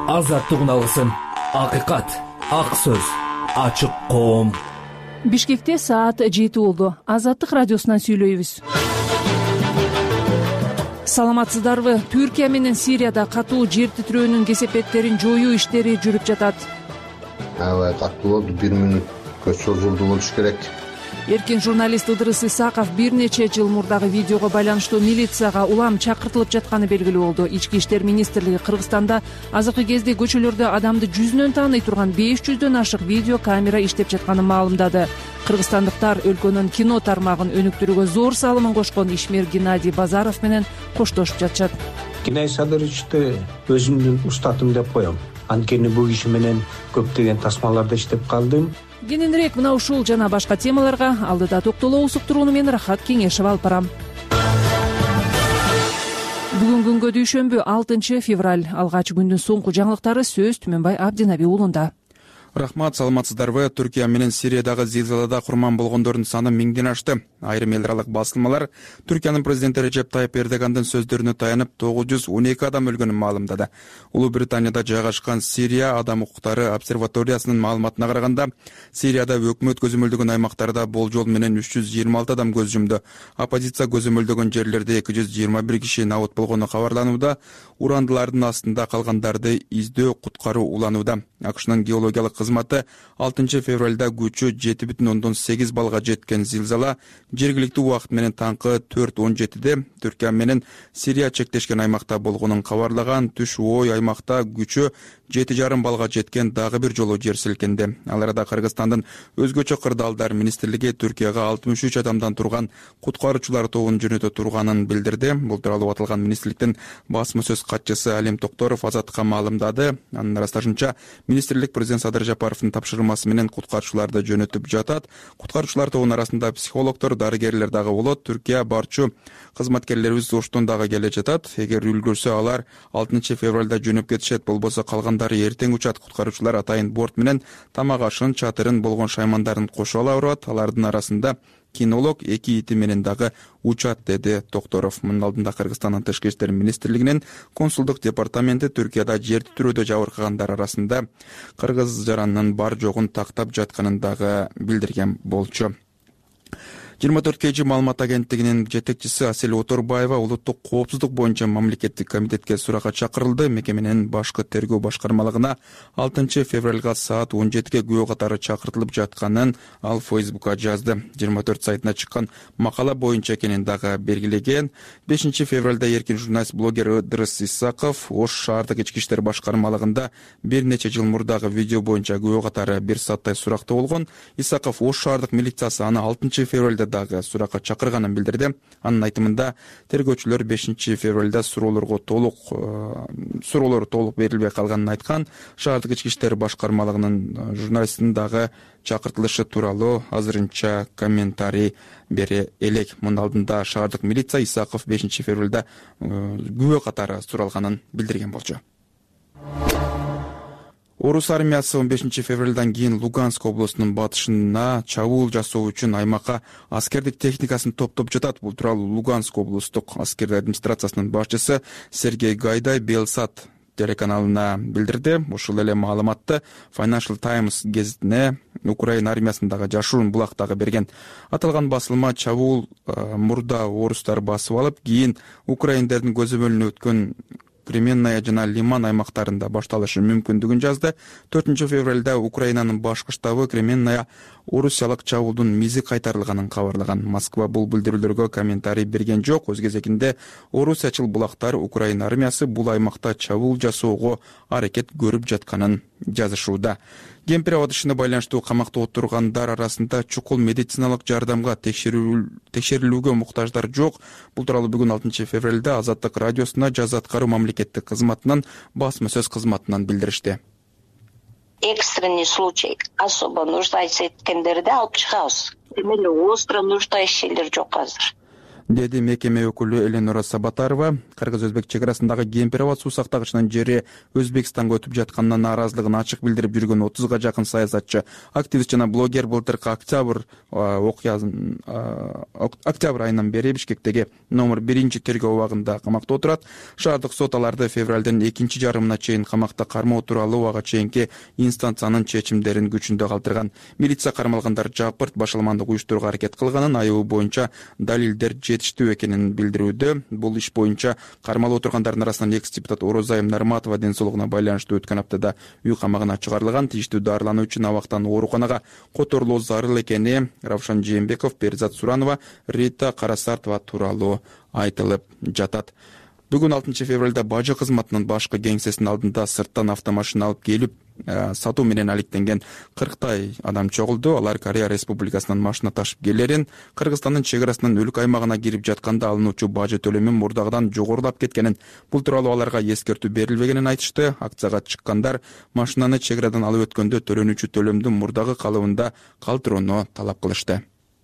азаттык алгысын, акыйкат, ак сөз, ачык коом. Бишкекте саат 7 болду. Азаттык радиосунан сүйлөйбүз. Саламатсыздарбы? Түркия менен Сирияда катуу жер титирөөнүн кесепеттерин жоюу иштери жүрүп жатат. Аябай катуу болду, 1 мүнөткө созулду болуш керек. Эркин журналист Ыдырыс Исаков бир нече жыл мурдагы видеого байланыштуу милицияга улам чакыртылып жатканы белгилүү болду. Ички иштер министрлиги Кыргызстанда азыркы кезде көчөлөрдө адамды жүзүнөн тааный турган 500дөн ашык видео камера иштеп жатканын маалымдады. Кыргызстандыктар өлкөнүн кино тармагын өнүктүрүүгө зор салымын кошкон ишмер Геннадий Базаров менен коштошуп жатышат. Геннадий Садыровичти өзүмдүн устатым деп коем. Анткени бул киши менен көптөгөн тасмаларда иштеп калдым. Кененирээк мына ушул жана башка темаларга алдыда токтолуу суктурууну мен Рахат Кеңешев алып барам. Бүгүн күнгө дүйшөмбү 6 февраль. Алгач күндүн соңку жаңылыктары сөз Түмөнбай Абдинаби уулунда. Рахмат, саламатсыздарбы? Түркия менен Сириядагы зилзалада курман болгондордун саны 1000ден ашты. Айрым эл аралык басылмалар Түркиянын президенти Режеп Тайып Эрдогандын сөздөрүнө таянып 912 адам өлгөнүн маалымдады. Улуу Британияда жайгашкан Сирия адам укуктары обсерваториясынын маалыматына караганда, Сирияда өкмөт көзөмөлдөгөн аймактарда болжол менен 326 адам көз жумду. Оппозиция көзөмөлдөгөн жерлерде 221 киши набыт болгону кабарланууда. Урандылардын астында калгандарды издөө, куткаруу уланууда. АКШнын геологиялык кызматы 6 февралда күчү 7,8 балга жеткен зилзала жергиликтүү убакыт менен таңкы 4:17де Түркия менен Сирия чектешкен аймакта болгонун кабарлаган. Түш ой аймакта күчү 7,5 балга жеткен дагы бир жолу жер силкенди. Ал арада Кыргызстандын өзгөчө кырдаалдар министрлиги Түркияга 63 адамдан турган куткаруучулар тобун жөнөтө турганын билдирди. Бул тууралуу аталган министрликтин басма сөз катчысы Алим Токторов Азаттыкка маалымдады. Анын ырасташынча, министрлик президент Садыр Жапаровдун тапшырмасы менен куткаруучуларды жөнөтүп жатат. Куткаруучулар тобунун арасында психологдор, дарыгерлер дагы болот. Түркия барчу кызматкерлерибиз оштон дагы келе жатат. Эгер үлгүрсө алар 6 февралда жөнөп кетишет, болбосо калгандары эртең учат. Куткаруучулар атайын борт менен тамак ашын, чатырын, болгон шаймандарын кошо ала барат. Алардын арасында кинолог 2 ити менен дагы учат, деди Токторов. Мунун алдында Кыргызстандын тышкы иштер министрлигинин консулдук департаменти Түркияда жер титирөөдө жабыркагандар арасында кыргыз жаранынын бар жогун тактап жатканын дагы билдирген болчу. 24 kg маалымат агенттигинин жетекчиси Асель Оторбаева улуттук коопсуздук боюнча мамлекеттик комитетке суракка чакырылды. Мекеменин башкы тергөө башкармалыгына 6 февралга саат 17ге күбө катары чакыртылып жатканын ал Facebook'ка жазды. 24 сайтына чыккан макала боюнча экенин дагы белгилеген. 5 февралда эркин журналист блогер Ыдырыс Исаков Ош шаардык ички иштер башкармалыгында бир нече жыл мурдагы видео боюнча күбө катары бир сааттай суракта болгон. Исаков Ош шаардык милициясы аны 6 февралда дагы суракка чакырганын билдирди. Анын айтымында тергөөчүлөр 5 февралда суроолор толук берилбей калганын айткан. Шаардык ички иштер башкармалыгынын журналистин дагы чакыртылышы тууралуу азырынча комментарий бере элек. Мунун алдында шаардык милиция Исаков 5 февралда күбө катары суралганын билдирген болчу. Орус армиясы 15 февралдан кийин Луганск облусунун батышына чабуул жасоо үчүн аймакка аскердик техникасын топтоп жатат. Бул тууралуу Луганск облустук аскер администрациясынын башчысы Сергей Гайдай Белсат телеканалына билдирди. Ушул эле маалыматты Financial Times гезитине Украина армиясындагы жашуун булак дагы берген. Аталган басылма чабуул мурда орустар басып алып, кийин украиндердин көзөмөлүнө өткөн Кременная жана Лиман аймактарында башталышы мүмкүндүгүн жазды. 4 февралда Украинанын башкы штабы Кременная орусиялык чабуулдун мизи кайтарылганын кабарлаган. Москва бул билдирүүлөргө комментарий берген жок. Өз кезегинде орусиячыл булактар Украина армиясы бул аймакта чабуул жасоого аракет көрүп жатканын жазышууда. Кемпир абадышына байланыштуу камакта отургандар арасында чукул медициналык жардамга текшерилүүгө муктаждар жок. Бул тууралуу бүгүн 6 февралда Азаттык радиосуна жаза аткаруу мамлекеттик кызматынан басма сөз кызматынан билдиришти. Экстренный случай, особо нуждайся эткендерди алып чыгабыз. Демек остро нуждающийлер жок азыр. деди мекеме өкүлү Эленора Сабатарова. Кыргыз-өзбек чек арасындагы Кемпир аба суу сактагычынын жери Өзбекстанга өтүп жатканына нааразылыгын ачык билдирип жүргөн 30га жакын саясатчы, активист жана блогер былтыркы октябрь айынан бери Бишкектеги номер 1-тергөө абагында камакта отурат. Шаардык сот аларды февралдын 2 жарымына чейин камакта кармоо тууралуу ага чейинки инстанциянын чечимдерин күчүндө калтырган. Милиция кармалгандар жапырт башаламандык уюштурууга аракет кылганын, айыбы боюнча далилдер жетиштүү экенин билдирүүдө. Бул иш боюнча кармалып отургандардын арасынан экс-депутат Орозайым Нарматова ден соолугуна байланыштуу өткөн аптада үй камагына чыгарылган. Тийиштүү дарылануу үчүн абактан ооруканага которулуу зарыл экени Равшан Жээнбеков, Перизат Суранова, Рита Карасартова тууралуу айтылып жатат. Бүгүн 6 февралда бажы кызматынын башкы кеңсесинин алдында сырттан автомашина алып келип сатуу менен алектенген 40 адам чогулду. Алар Корея Республикасынан машина ташып келерин, Кыргызстандын чек арасынын өлкө аймагына кирип жатканда алынуучу бажы төлөмү мурдагыдан жогорулап кеткенин, бул тууралуу аларга эскертүү берилбегенин айтышты. Акцияга чыккандар машинаны чек арадан алып өткөндө төлөнүүчү төлөмдү мурдагы калыбында калтырууну талап кылышты.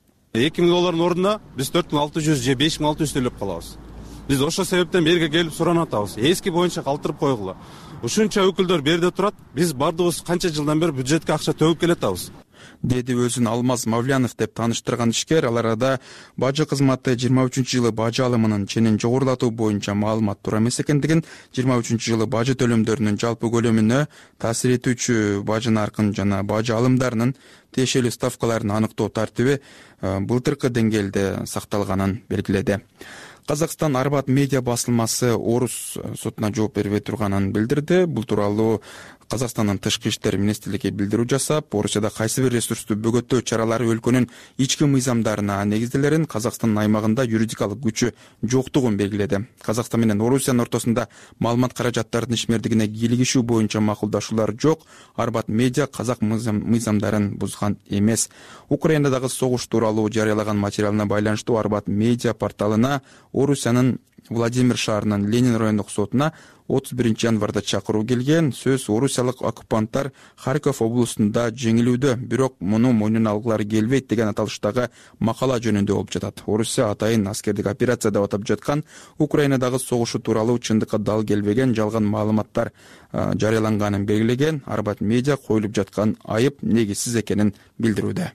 $2000 ордуна биз 4600 же 5600 төлөп калабыз. Биз ошол себептен берге келип суранып атабыз. Эски боюнча калтырып койгула. Ушунча өкүлдөр берде турат, биз бардыгыбыз канча жылдан бери бюджетке акча төгүп келатабыз. Деди өзүн Алмаз Мавлянов деп тааныштырган ишкер. Ал арада бажы кызматы 23-жылы бажы алымынын ченин жогорулатуу боюнча маалымат туура эмес экендигин, 23-жылы бажы төлөмдөрүнүн жалпы көлөмүнө таасир этүүчү бажы наркын жана бажы алымдарынын тиешелүү ставкаларын аныктоо тартиби былтыркы деңгээлде сакталганын белгиледи. Казакстан Арбат медиа басылмасы Орус сотуна жооп бербей турганын билдирди. Бул тууралуу Казакстандын тышкы иштер министрлиги билдирүү жасап, Орусияда кайсы бир ресурсту бөгөттөө чаралары өлкөнүн ички мыйзамдарына негизделерин, Казакстандын аймагында юридикалык күчү жоктугун белгиледи. Казакстан менен Орусиянын ортосунда маалымат каражаттарынын ишмердигине кийлигишүү боюнча макулдашуулар жок. Арбат медиа казак мыйзамдарын бузган эмес. Украинадагы согуш тууралуу жарыялаган материалына байланыштуу Арбат медиа порталына Орусиянын Владимир шаарынын Ленин райондук сотуна 31 январда чакыруу келген. Сөз орусиялык оккупанттар Харьков облусунда жеңилүүдө, бирок муну мойнуна алгылары келбейт деген аталыштагы макала жөнүндө болуп жатат. Орусия атайын аскердик операция деп атап жаткан Украинадагы согушу тууралуу чындыкка дал келбеген жалган маалыматтар жарыяланганын белгилеген. Арбат медиа коюлуп жаткан айып негизсиз экенин билдирүүдө.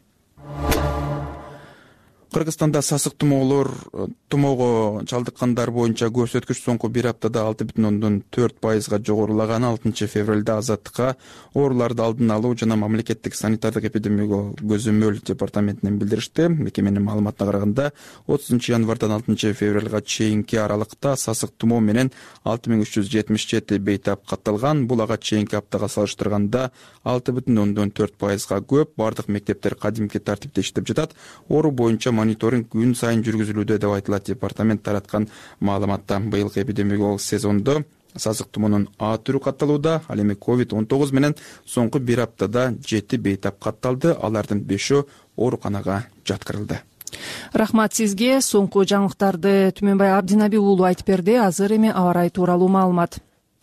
Кыргызстанда сасык тумоого чалдыккандар боюнча көрсөткүч соңку бир аптада 6,4% жогорулаганы 6 февралда Азаттыкка ооруларды алдын алуу жана мамлекеттик санитардык эпидемиологиялык көзөмөл департаментинен билдиришти. Мекеменин маалыматына караганда 30 январдан 6 февралга чейинки аралыкта сасык тумоо менен 6377 бейтап катталган. Бул ага чейинки аптага салыштырганда 6,4% көп. Бардык мектептер кадимки тартипте иштеп жатат. Оору боюнча мониторинг күн сайын жүргүзүлүүдө деп айтылат департамент тараткан маалыматта. Быйылкы эпидемиологиялык сезондо сасык тумоонун А түрү катталууда. Ал эми COVID-19 менен соңку бир аптада 7 бейтап катталды. Алардын 5-өө ооруканага жаткырылды. Рахмат сизге. Соңку жаңылыктарды Түмөнбай Абдинаби уулу айтып берди. Азыр эми аба ырайы тууралуу маалымат.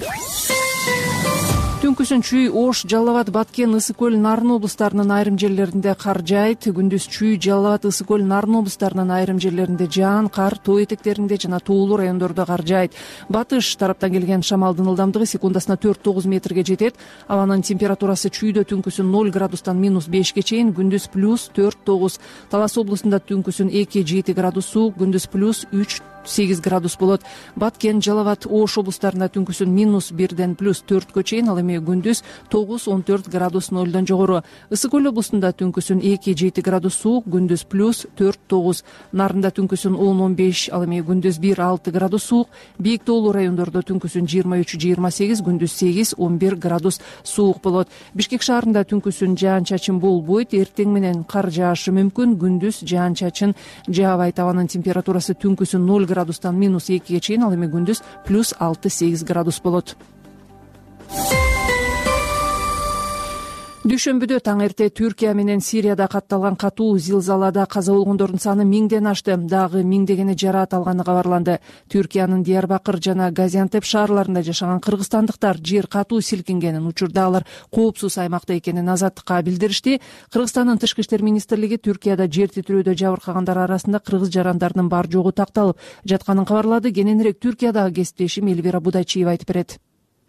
Түнкүсүн Чүй, Ош, Жалал Абад, Баткен, Ысык көл, Нарын облустарынын айрым жерлеринде кар жаайт. Күндүз Чүй, Жалал Абад, Ысык көл, Нарын облустарынын айрым жерлеринде жаан, кар, тоо этектеринде жана тоолуу райондордо кар жаайт. Батыш тараптан келген шамалдын ылдамдыгы секундасына 4-9 метрге жетет. Абанын температурасы Чүйдө түнкүсүн 0 градустан -5ке чейин, күндүз +4-9. Талас облусунда түнкүсүн 2-7 градус суук, күндүз +3-8 градус болот. Баткен, Жалал Абад, Ош облустарында түнкүсүн -1ден +4кө чейин, ал эми күндүз 9-14 градус 0дон жогору. Ысык көл облусунда түнкүсүн 2-7 градус суук, күндүз +4-9. Нарында түнкүсүн 10-15, ал эми күндүз 1-6 градус суук. Бийик тоолуу райондордо түнкүсүн 23-28, күндүз 8-11 градус суук болот. Бишкек шаарында түнкүсүн жаан-чачын болбойт, эртең менен кар жаашы мүмкүн, күндүз жаан-чачын жаабайт. Абанын температурасы түнкүсүн 0 градустан -2ге чейин, ал эми күндүз +6-8 градус болот. Дүйшөмбүдө таң эрте Түркия менен Сирияда катталган катуу зилзалада каза болгондордун саны миңден ашты. Дагы миңдегени жараат алганы кабарланды. Түркиянын Диярбакыр жана Газиантеп шаарларында жашаган кыргызстандыктар жер катуу силкингенин, учурда алар коопсуз аймакта экенин Азаттыкка билдиришти. Кыргызстандын тышкы иштер министрлиги Түркияда жер титирөөдө жабыркагандар арасында кыргыз жарандардын бар жогу такталып жатканын кабарлады. Кененирээк Түркиядагы кесиптешим Элвира Будайчиева айтып берет.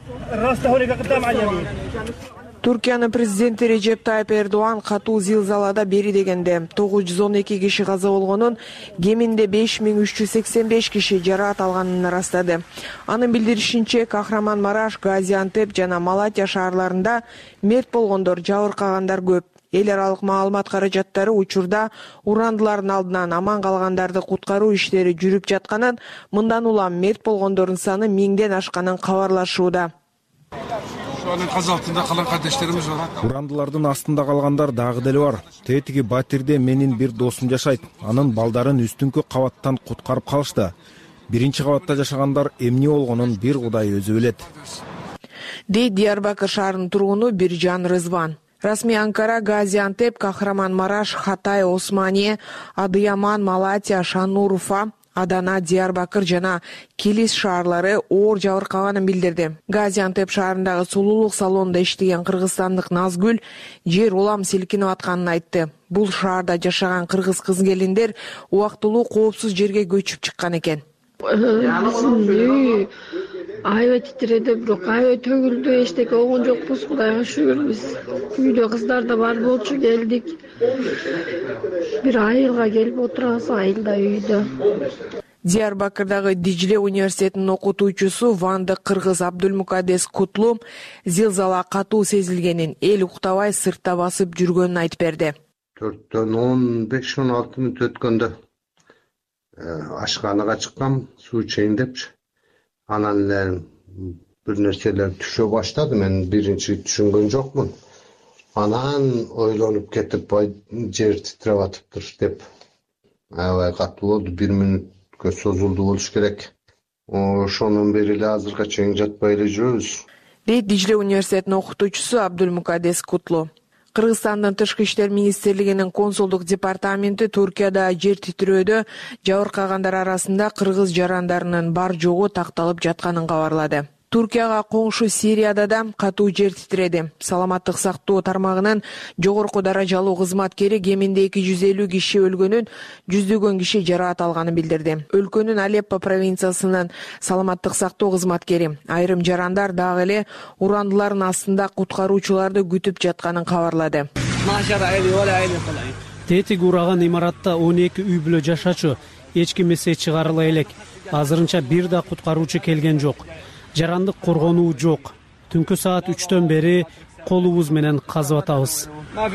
Түркиянын президенти Режеп Тайып Эрдоğan катуу зилзалада бери дегенде 912 киши каза болгонун, кеминде 5385 киши жараат алганын ырастады. Анын билдиришинче, Кахраман-Мараш, Газиантеп жана Малатия шаарларында мерт болгондор, жабыркагандар көп. Эл аралык маалымат каражаттары учурда урандылардын алдынан аман калгандарды куткаруу иштери жүрүп жатканын, мындан улам мерт болгондордун саны миңден ашканын кабарлашууда. Каз астында калган кардештерибиз бар. Урандылардын астында калгандар дагы деле бар. Тетиги батирде менин бир досум жашайт. Анын балдарын үстүнкү кабаттан куткарып калышты. Биринчи кабатта жашагандар эмне болгонун бир Кудай өзү билет. Диярбакыр шаарынын тургуну Биржан Рызван. Расмий Анкара, Газиантеп, Кахраман-Мараш, Хатай, Османие, Адыяман, Малатия, Шаннур, Уфа, Адана, Диярбакыр жана Килис шаарлары оор жабыркаганын билдирди. Газиантеп шаарындагы сулуулук салонунда иштеген кыргызстандык Назгүл жер улам силкинип атканын айтты. Бул шаарда жашаган кыргыз кыз-келиндер убактылуу коопсуз жерге көчүп чыккан экен. Аябай титиреди, бирок аябай төгүлдү, эчтеке болгон жокпуз, Кудайга шүгүр. Биз үйдө кыздар да бар болчу, келдик. Бир айылга келип отурабыз, айылда үйдө. Диярбакырдагы Дижиле университетинин окутуучусу Вандык кыргыз Абдулмукадес Кутлу зилзала катуу сезилгенин, эл уктабай сыртта басып жүргөнүн айтып берди. 4-15-16 мүнөт өткөндө ашканыга чыккам, суу чейин депчи. Анан эле бир нерселер түшө баштады. Мен биринчи түшүнгөн жокмун. Анан ойлонуп кетип, жер титиреп атыптыр деп. Аябай катуу болду, 1 мүнөткө созулду болуш керек. Ошонун бери эле азырга чейин жатпай эле жүрөбүз. Дижиле университетинин окутуучусу Абдулмукадес Кутлу. Кыргызстандын тышкы иштер министрлигинин консулдук департаменти Түркияда жер титирөөдө жабыркагандар арасында кыргыз жарандарынын бар жогу такталып жатканын кабарлады. Түркияга коңшу Сирияда да катуу жер титиреди. Саламаттык сактоо тармагынын жогорку даражалуу кызматкери кеминде 250 киши өлгөнүн, жүздөгөн киши жараат алганын билдирди. Өлкөнүн Алеппо провинциясынын саламаттык сактоо кызматкери айрым жарандар дагы эле урандылардын астында куткаруучуларды күтүп жатканын кабарлады. Тетиги ураган имаратта 12 үй бүлө жашачу, эч ким эсе чыгарыла элек. Азырынча бир да куткаруучу келген жок. Жарандык коргонуу жок. Түнкү саат 3төн бери колубуз менен казып атабыз.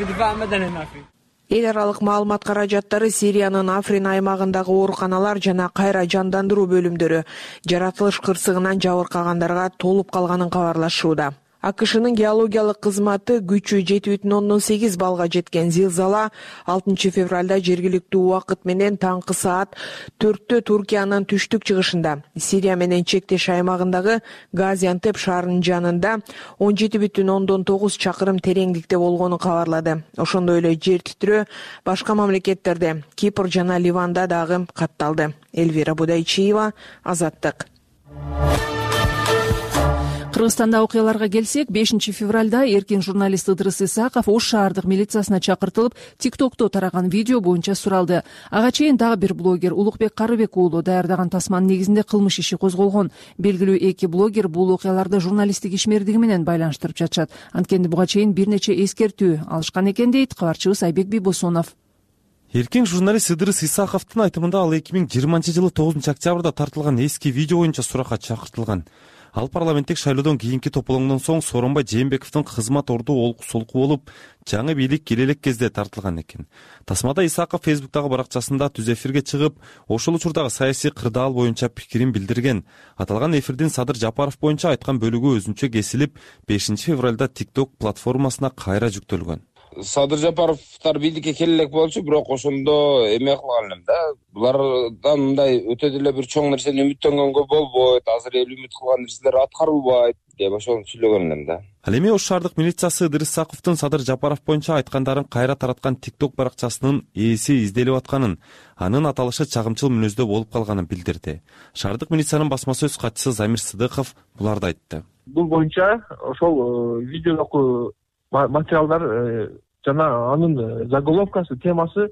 Эл аралык маалымат каражаттары Сириянын Африн аймагындагы ооруканалар жана кайра жандандыруу бөлүмдөрү жаратылыш кырсыгынан жабыркагандарга толуп калганын кабарлашууда. АКШнын геологиялык кызматы күчү 7,8 балга жеткен зилзала 6 февралда жергиликтүү убакыт менен таңкы саат 4тө Түркиянын түштүк чыгышында Сирия менен чектеш аймагындагы Газиантеп шаарынын жанында 17,9 чакырым тереңдикте болгонун кабарлады. Ошондой эле жер титирөө башка мамлекеттерде, Кипр жана Ливанда дагы катталды. Элвира Будайчиева, Азаттык. Кыргызстанда окуяларга келсек, 5 февралда эркин журналист Ыдырыс Исаков Ош шаардык милициясына чакыртылып, ТикТокто тараган видео боюнча суралды. Ага чейин дагы бир блогер Улукбек Карыбек уулу даярдаган тасманын негизинде кылмыш иши козголгон. Белгилүү 2 блогер бул окуяларды журналисттик ишмердиги менен байланыштырып жатышат. Анткени буга чейин бир нече эскертүү алышкан экен дейт кабарчыбыз Айбек Бибосунов. Эркин журналист Ыдырыс Исаковдун айтымында ал 2020-жылы 9 октябрда тартылган эски видео боюнча суракка чакыртылган. Ал парламенттик шайлоодон кийинки тополоңдон соң Сооронбай Жээнбековдун кызмат орду олку-солку болуп, жаңы бийлик келе элек кезде тартылган экен. Тасмада Исаков Фейсбуктагы баракчасында түз эфирге чыгып, ошол учурдагы саясий кырдаал боюнча пикирин билдирген. Аталган эфирдин Садыр Жапаров боюнча айткан бөлүгү өзүнчө кесилип, 5 февралда TikTok платформасына кайра жүктөлгөн. Садыр Жапаровдор бийликке келе элек болчу, бирок ошондо эме кылган элем да. Булардан мындай өтө деле бир чоң нерсени үмүттөнгөнгө болбойт, азыр эл үмүт кылган нерселер аткарылбайт деп ошону сүйлөгөн элем да. Ал эми Ош шаардык милициясы Ыдырыс Исаковдун Садыр Жапаров боюнча айткандарын кайра тараткан TikTok баракчасынын ээси изделип атканын, анын аталышы чагымчыл мүнөздө болуп калганын билдирди. Шаардык милициянын басма сөз катчысы Замир Сыдыков буларды айтты. Бул боюнча ошол видеодогу материалдар жана анын заголовкасы, темасы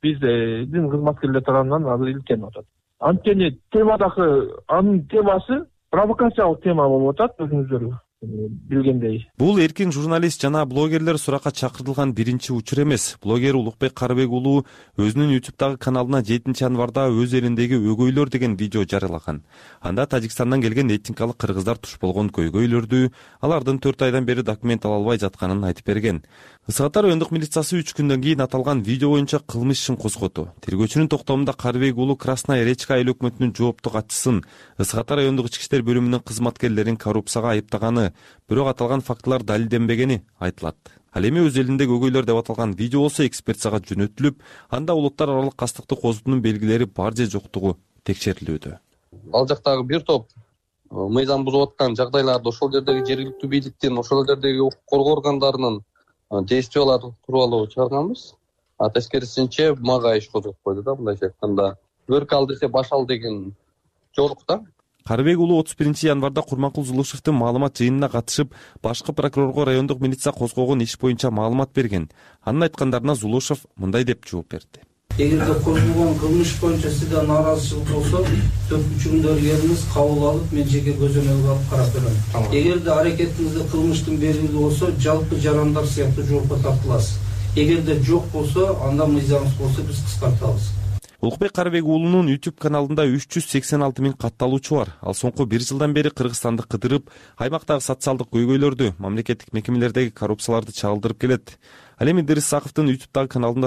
биздин кызматкерлер тарабынан азыр иликтелип атат. Анткени темадагы анын темасы провокациялык тема болуп атат, өзүңүздөр билгендей. Бул эркин журналист жана блогерлер суракка чакыртылган биринчи учур эмес. Блогер Улукбек Карыбек уулу өзүнүн YouTube'дагы каналына 7-январда өз элиндеги өгөйлөр деген видео жарыялаган. Анда Тажикстандан келген этникалык кыргыздар туш болгон көйгөйлөрдү, алардын 4 айдан бери документ ала албай жатканын айтып берген. Ысык-Ата райондук милициясы 3 күндөн кийин аталган видео боюнча кылмыш ишин козгоду. Тергөөчүнүн токтомунда Карыбек уулу Красная Речка айыл өкмөтүнүн жооптуу катчысын, Ысык-Ата райондук ички иштер бөлүмүнүн кызматкерлерин коррупцияга айыптаганы, бирок аталган фактылар далилденбегени айтылат. Ал эми өз элиндеги өгөйлөр деп аталган видео болсо экспертизага жөнөтүлүп, анда улуттар аралык кастыктык козутуунун белгилери бар же жоктугу текшерилүүдө. Ал жактагы бир топ мыйзам бузуп аткан жагдайларды ошол жердеги жергиликтүү бийликтин, ошол жердеги укук коргоо органдарынын действиялары тууралуу чыгарганбыз. Тескерисинче мага иш козгоп койду да, мындайча айтканда. Өркө ал десе баш ал деген жок да. Карыбек уулу 31-январда Курманкул Зулушевдин маалымат жыйынына катышып, башкы прокурорго райондук милиция козгогон иш боюнча маалымат берген. Анын айткандарына Зулушев мындай деп жооп берди. Эгерде козголгон кылмыш боюнча сизде нааразычылык болсо, төкүчүңдөрүңүз кабыл алып, мен жеке көзөмөлгө алып карап берем. Эгерде аракетиңизде кылмыштын белгилүү болсо, жалпы жарандар сыяктуу жоопко тартыласыз. Эгерде жок болсо, анда мыйзамыбыз болсо биз кыскартабыз. Улукбек Карыбек уулунун YouTube каналында 386 миң катталуучу бар. Ал соңку 1 жылдан бери Кыргызстанды кыдырып, аймактагы социалдык көйгөйлөрдү, мамлекеттик мекемелердеги коррупцияларды чагылдырып келет. Ал эми Ыдырыс Исаковдун YouTube'дагы каналында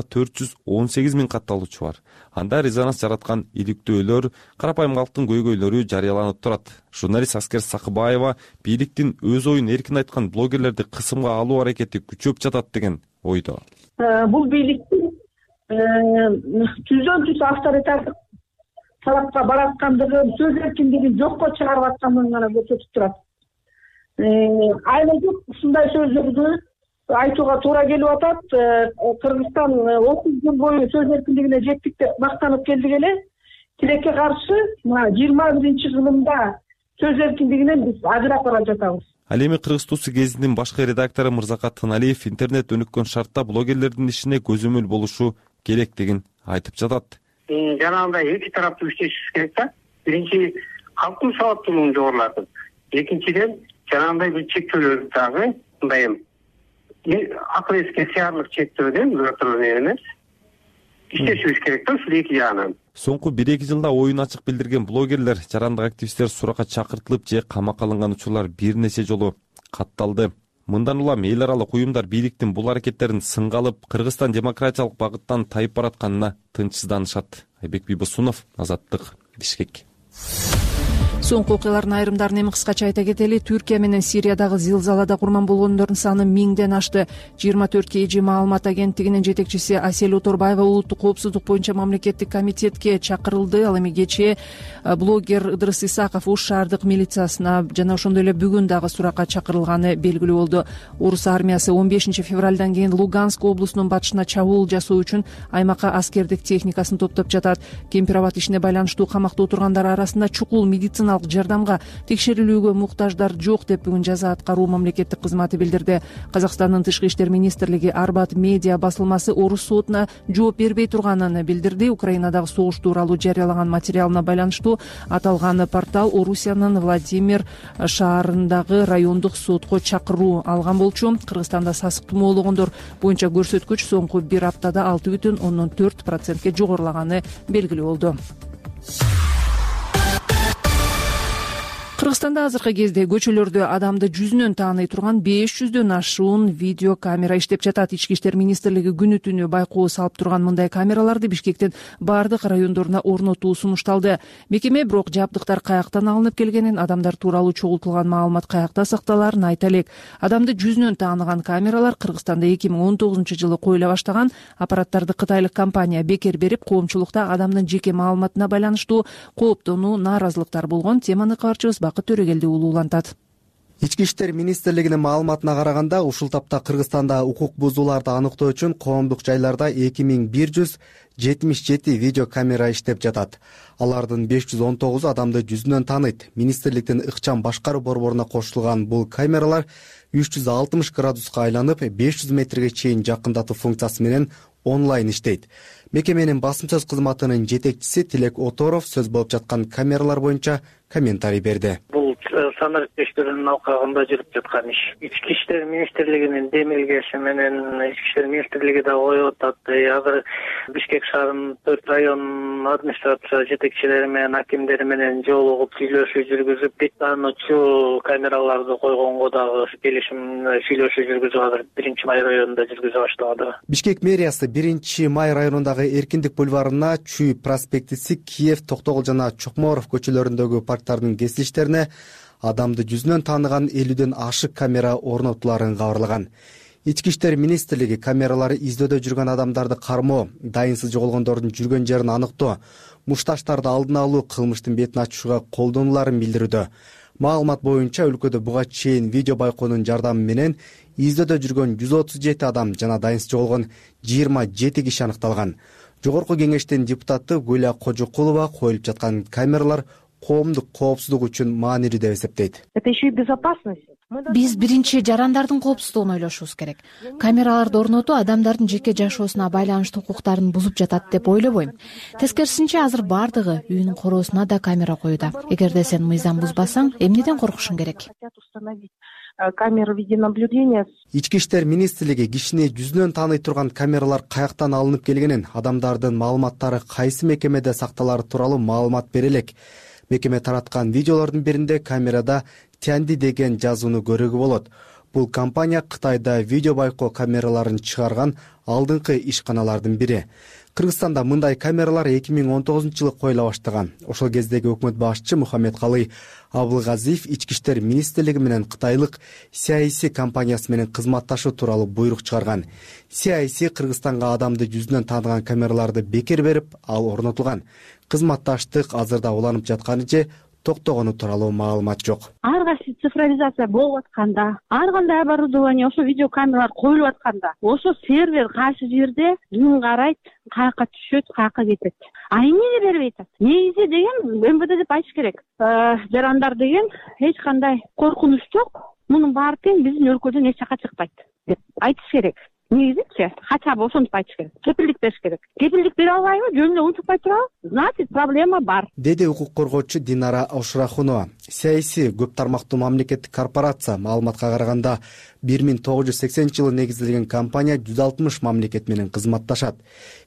418 миң катталуучу бар. Анда резонанс жараткан иликтөөлөр, карапайым калктын көйгөйлөрү жарыяланып турат. Журналист Аскер Сакыбаева бийликтин өз оюн эркин айткан блогерлерди кысымга алуу аракети күчөп жатат деген ойдо. Бул бийликтин түздөн-түз авторитардык талапка бараткандыгы, сөз эркиндигин жокко чыгарып аткандыгын гана көрсөтүп турат. Айла жок ушундай сөздөрдү айтууга туура келип атат. Кыргызстан 30 жыл бою сөз эркиндигине жеттик деп мактанып келдик эле. Тилекке каршы 21-жылында сөз эркиндигинен биз ажырап бара жатабыз. Ал эми Кыргыз Тусы гезитинин башкы редактору Мырзакат Тыналиев интернет өнүккөн шартта блогерлердин ишине көзөмөл болушу керектигин айтып жатат. Жанагындай эки тараптуу иштешибиз керек да. Биринчи калктын сабаттуулугун жогорулатып, экинчиден жанагындай бир чектөөлөрдү дагы мындай акыл эске сыярлык чектөөдөн бирок эмес. Иштешибиз керек да ушул эки жагынан. Соңку 1-2 жылда оюн ачык билдирген блогерлер, жарандык активисттер суракка чакыртылып же камакка алынган учурлар бир нече жолу катталды. Мындан улам эл аралык уюмдар бийликтин бул аракеттерин сынга алып, Кыргызстан демократиялык багыттан тайып баратканына тынчсызданышат. Айбек Бибосунов, Азаттык, Бишкек. Соңку окуялардын айрымдарын эми кыскача айта кетели. Түркия менен Сириядагы зилзалада курман болгондордун саны 1000ден ашты. 24 KG маалымат агенттигинин жетекчиси Асель Оторбаева улуттук коопсуздук боюнча мамлекеттик комитетке чакырылды. Ал эми кечээ блогер Ыдырыс Исаков Ош шаардык милициясына жана ошондой эле бүгүн дагы суракка чакырылганы белгилүү болду. Орус армиясы 15 февралдан кийин Луганск облусунун батышына чабуул жасоо үчүн аймакка аскердик техникасын топтоп жатат. Кемпир-абад ишине байланыштуу камакта отургандар арасында чукул медициналык жардамга текшерилүүгө муктаждар жок деп бүгүн жаза аткаруу мамлекеттик кызматы билдирди. Казакстандын тышкы иштер министрлиги Арбат медиа басылмасы Орус сотуна жооп бербей турганын билдирди. Украинадагы согуш тууралуу жарыялаган материалына байланыштуу аталган портал Орусиянын Владимир шаарындагы райондук сотко чакыруу алган болчу. Кыргызстанда сасык тумоологондор боюнча көрсөткүч соңку 1 аптада 6,4%ге жогорулаганы белгилүү болду. Кыргызстанда азыркы кезде көчөлөрдө адамды жүзүнөн тааный турган 500дөн ашуун видео камера иштеп жатат. Ички иштер министрлиги күнү түнү байкоо салып турган мындай камераларды Бишкектин бардык райондоруна орнотуу сунушталды. Мекеме бирок жабдыктар каяктан алынып келгенин, адамдар тууралуу чогултулган маалымат каякта сакталаарын айта элек. Адамды жүзүнөн тааныган камералар Кыргызстанда 2019-жылы коюла баштаган. Аппараттарды кытайлык компания бекер берип, коомчулукта адамдын жеке маалыматына байланыштуу кооптонуу, нааразылыктар болгон. Теманы кабарчыбыз Бакыт Төрөгелди улуулантат. Ички иштер министрлигинин маалыматына караганда, ушул тапта Кыргызстанда укук бузууларды аныктоо үчүн коомдук жайларда 2177 видео камера иштеп жатат. Алардын 519 адамды жүзүнөн тааныйт. Министрликтин ыкчам башкаруу борборуна кошулган бул камералар 360 градуска айланып, 500 метрге чейин жакындатуу функциясы менен онлайн иштейт. Мекеменин басым сөз кызматынын жетекчиси Тилек Оторов сөз болуп жаткан камералар боюнча комментарий берди. Бул санар иштештеринин алкагында жүрүп жаткан иш. Ички иштер министрлигинин демилгеси менен Ички иштер министрлиги да коюп атат. Азыр Бишкек шаарынын 4 район администрация жетекчилери менен акимдери менен жолугуп сүйлөшүү жүргүзүп, беттануучу камераларды койгонго дагы келишим сүйлөшүү жүргүзүп азыр 1-Май районунда жүргүзө баштады. Бишкек мэриясы 1-Май районундагы Эркиндик бульварына, Чүй проспектиси, Киев, Токтогул жана Чокморов көчөлөрүндөгү парктардын кесилиштерине адамды жүзүнөн тааныган 50ден ашык камера орнотуларын кабарлаган. Ички иштер министрлиги камералары издөөдө жүргөн адамдарды кармоо, дайынсыз жоголгондордун жүргөн жерин аныктоо, мушташтарды алдын алуу, кылмыштын бетин ачууга колдонуларын билдирүүдө. Маалымат боюнча өлкөдө буга чейин видео байкоонун жардамы менен издөөдө жүргөн 137 адам жана дайынсыз жоголгон 27 киши аныкталган. Жогорку кеңештин депутаты Гүля Кожокулова коюлуп жаткан камералар коомдук коопсуздук үчүн маанилүү деп эсептейт. Это еще и безопасность. Биз биринчи жарандардын коопсуздугун ойлошубуз керек. Камераларды орнотуу адамдардын жеке жашоосуна байланыштуу укуктарын бузуп жатат деп ойлобойм. Тескерисинче азыр бардыгы үйүнүн короосуна да камера коюуда. Эгерде сен мыйзам бузбасаң, эмнеден коркушуң керек? Камеры видеонаблюдения. Ички иштер министрлиги кишини жүзүнөн тааный турган камералар каяктан алынып келгенин, адамдардын маалыматтары кайсы мекемеде сакталары тууралуу маалымат бере элек. Мекеме тараткан видеолордун биринде камерада Тянди деген жазууну көрүүгө болот. Бул компания Кытайда видео байкоо камераларын чыгарган алдыңкы ишканалардын бири. Кыргызстанда мындай камералар 2019-жылы коюла баштаган. Ошол кездеги өкмөт башчы Мухаммедкалый Абылгазиев ички иштер министрлиги менен кытайлык CIC компаниясы менен кызматташуу тууралуу буйрук чыгарган. CIC Кыргызстанга адамды жүзүнөн тааныган камераларды бекер берип, ал орнотулган. Кызматташтык азырда уланып жатканы же токтогону тууралуу маалымат жок. Ар кайсы цифровизация болуп атканда, ар кандай оборудование, ошо видео камералар коюлуп атканда, ошо сервер кайсы жерде күн карайт, каяка түшөт, каяка кетет. А эмнеге бербей атат? Негизи деген МВД деп айтыш керек. Жарандар деген эч кандай коркунуч жок. Мунун баары тең биздин өлкөдөн эч жака чыкпайт деп айтыш керек. Негизичи хотя бы ошентип айтыш керек. Кепилдик бериш керек. Кепилдик бере албайбы? Жөн эле унутпай турабы? Значит, проблема бар. Деди укук коргоочу Динара Ошурахунова. CIC көп тармактуу мамлекеттик корпорация. Маалыматка караганда 1980-жылы негизделген компания 160 мамлекет менен кызматташат.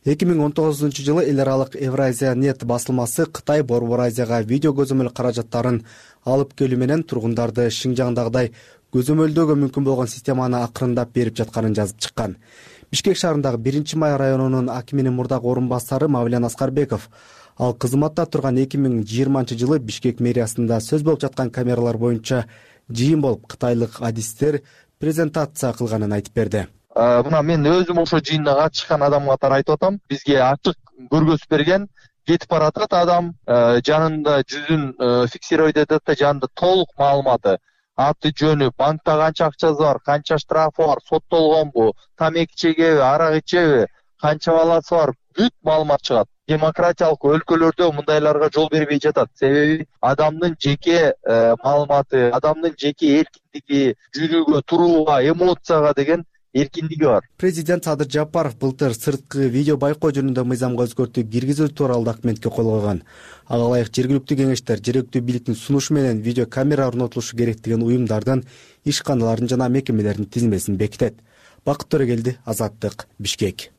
2019-жылы эл аралык Евразия Net басылмасы Кытай Борбор Азияга видео көзөмөл каражаттарын алып келүү менен тургундарды Шинжаңдагыдай көзөмөлдөөгө мүмкүн болгон системаны акырындап берип жатканын жазып чыккан. Бишкек шаарындагы 1-Май районунун акиминин мурдагы орун басары Мавлян Аскарбеков ал кызматта турган 2020-жылы Бишкек мэриясында сөз болуп жаткан камералар боюнча жыйын болуп кытайлык адистер презентация кылганын айтып берди. Мына мен өзүм ошо жыйында катышкан адам катары айтып атам. Бизге ачык көргөзүп берген, кетип баратат адам, жанында жүзүн фиксировать этет да, жанында толук маалыматы, аты жөнү, банкта канча акчасы бар, канча штрафы бар, соттолгонбу, тамеки чегеби, арак ичеби, канча баласы бар, бүт маалымат чыгат. Демократиялык өлкөлөрдө мындайларга жол бербей жатат. Себеби адамдын жеке маалыматы, адамдын жеке эркиндиги, жүрүүгө, турууга, эмоцияга деген эркиндиги бар. Президент Садыр Жапаров былтыр сырткы видео байкоо жөнүндө мыйзамга өзгөртүү киргизүү тууралуу документке кол койгон. Ага ылайык жергиликтүү кеңештер жергиликтүү бийликтин сунушу менен видео камера орнотулушу керек деген уюмдардын, ишканалардын жана мекемелердин тизмесин бекитет. Бакыт Төрөгелди, Азаттык, Бишкек.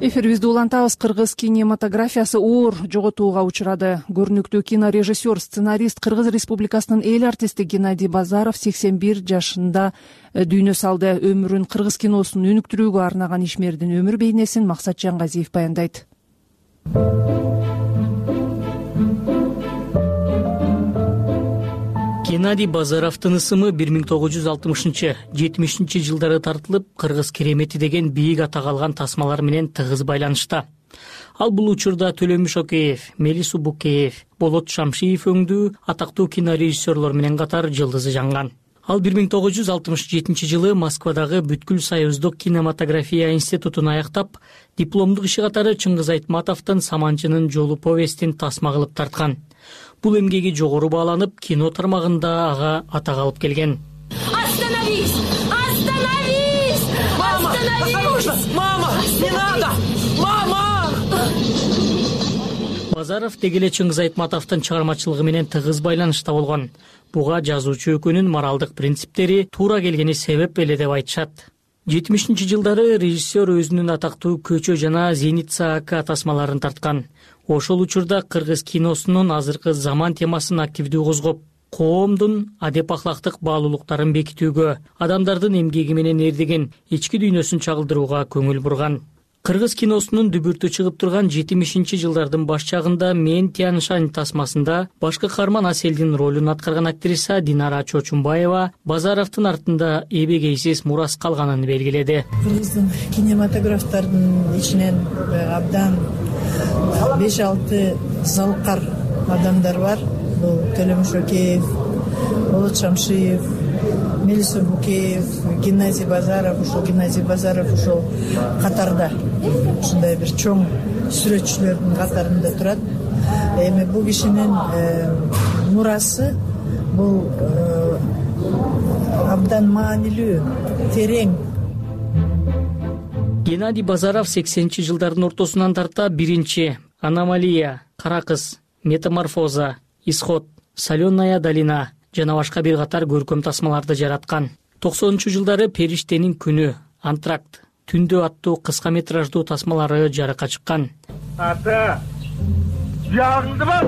Эфирибизди улантабыз. Кыргыз кинематографиясы оор жоготууга учурады. Көрүнүктүү кинорежиссер, сценарист, Кыргыз Республикасынын эл артисти Геннадий Базаров 81 жашында дүйнө салды. Өмүрүн кыргыз киносун өнүктүрүүгө арнаган ишмердин өмүр бейнесин Максат Жангазиев баяндайт. Геннадий Базаровдун ысымы 1960-70 жылдары тартылып, кыргыз керемети деген бийик атак алган тасмалар менен тыгыз байланышта. Ал бул учурда Төлөмүш Шокеев, Мелис Субукеев, Болот Шамшиев өңдүү атактуу кинорежиссерлор менен катар жылдызы жанган. Ал 1967 жылы Москвадагы Бүткүл Союздук кинематография институтун аяктап, дипломдук иши катары Чыңгыз Айтматовдун Саманчынын жолу повестин тасма кылып тарткан. Бул эмгеги жогору бааланып, кино тармагында ага атак алып келген. Остановись! Остановись! Остановись! Мама! Не надо! Мама! Базаров дегеле Чыңгыз Айтматовдун чыгармачылыгы менен тыгыз байланышта болгон. Буга жазуучу өкүнүн моралдык принциптери туура келгени себеп беле деп айтышат. 70-жылдары режиссер өзүнүн атактуу Көчө жана Зеница АК тасмаларын тарткан. Ошол учурда кыргыз киносунун азыркы заман темасын активдүү козгоп, коомдун адеп ахлактык баалуулуктарын бекитүүгө, адамдардын эмгеги менен эрдеген ички дүйнөсүн чагылдырууга көңүл бурган. Кыргыз киносунун дүбүртү чыгып турган 70-жылдардын баш чагында Мен Тяншань тасмасында башкы каарман Аселдин ролун аткарган актриса Динара Чочумбаева Базаровдун артында эбегейсиз мурас калганын белгиледи. Кыргыздын кинематографтардын ичинен абдан 5-6 залкар адамдар бар. Бул Төлөмүш Шокеев, Болот Шамшиев, Мелис Субукеев, Геннадий Базаров, Геннадий Базаров ошол катарда. Ушундай бир чоң сүрөтчүлөрдүн катарында турат. Эми бул кишинин мурасы бул абдан маанилүү, терең. Геннадий Базаров 80-жылдардын ортосунан тарта биринчи Аномалия, Кара кыз, Метаморфоза, Исход, Соленая долина жана башка бир катар көркөм тасмаларды жараткан. 90-жылдары Периштенин күнү, Антракт, Түндө аттуу кыска метраждуу тасмалары жарыкка чыккан. Ата, жагыңды бар.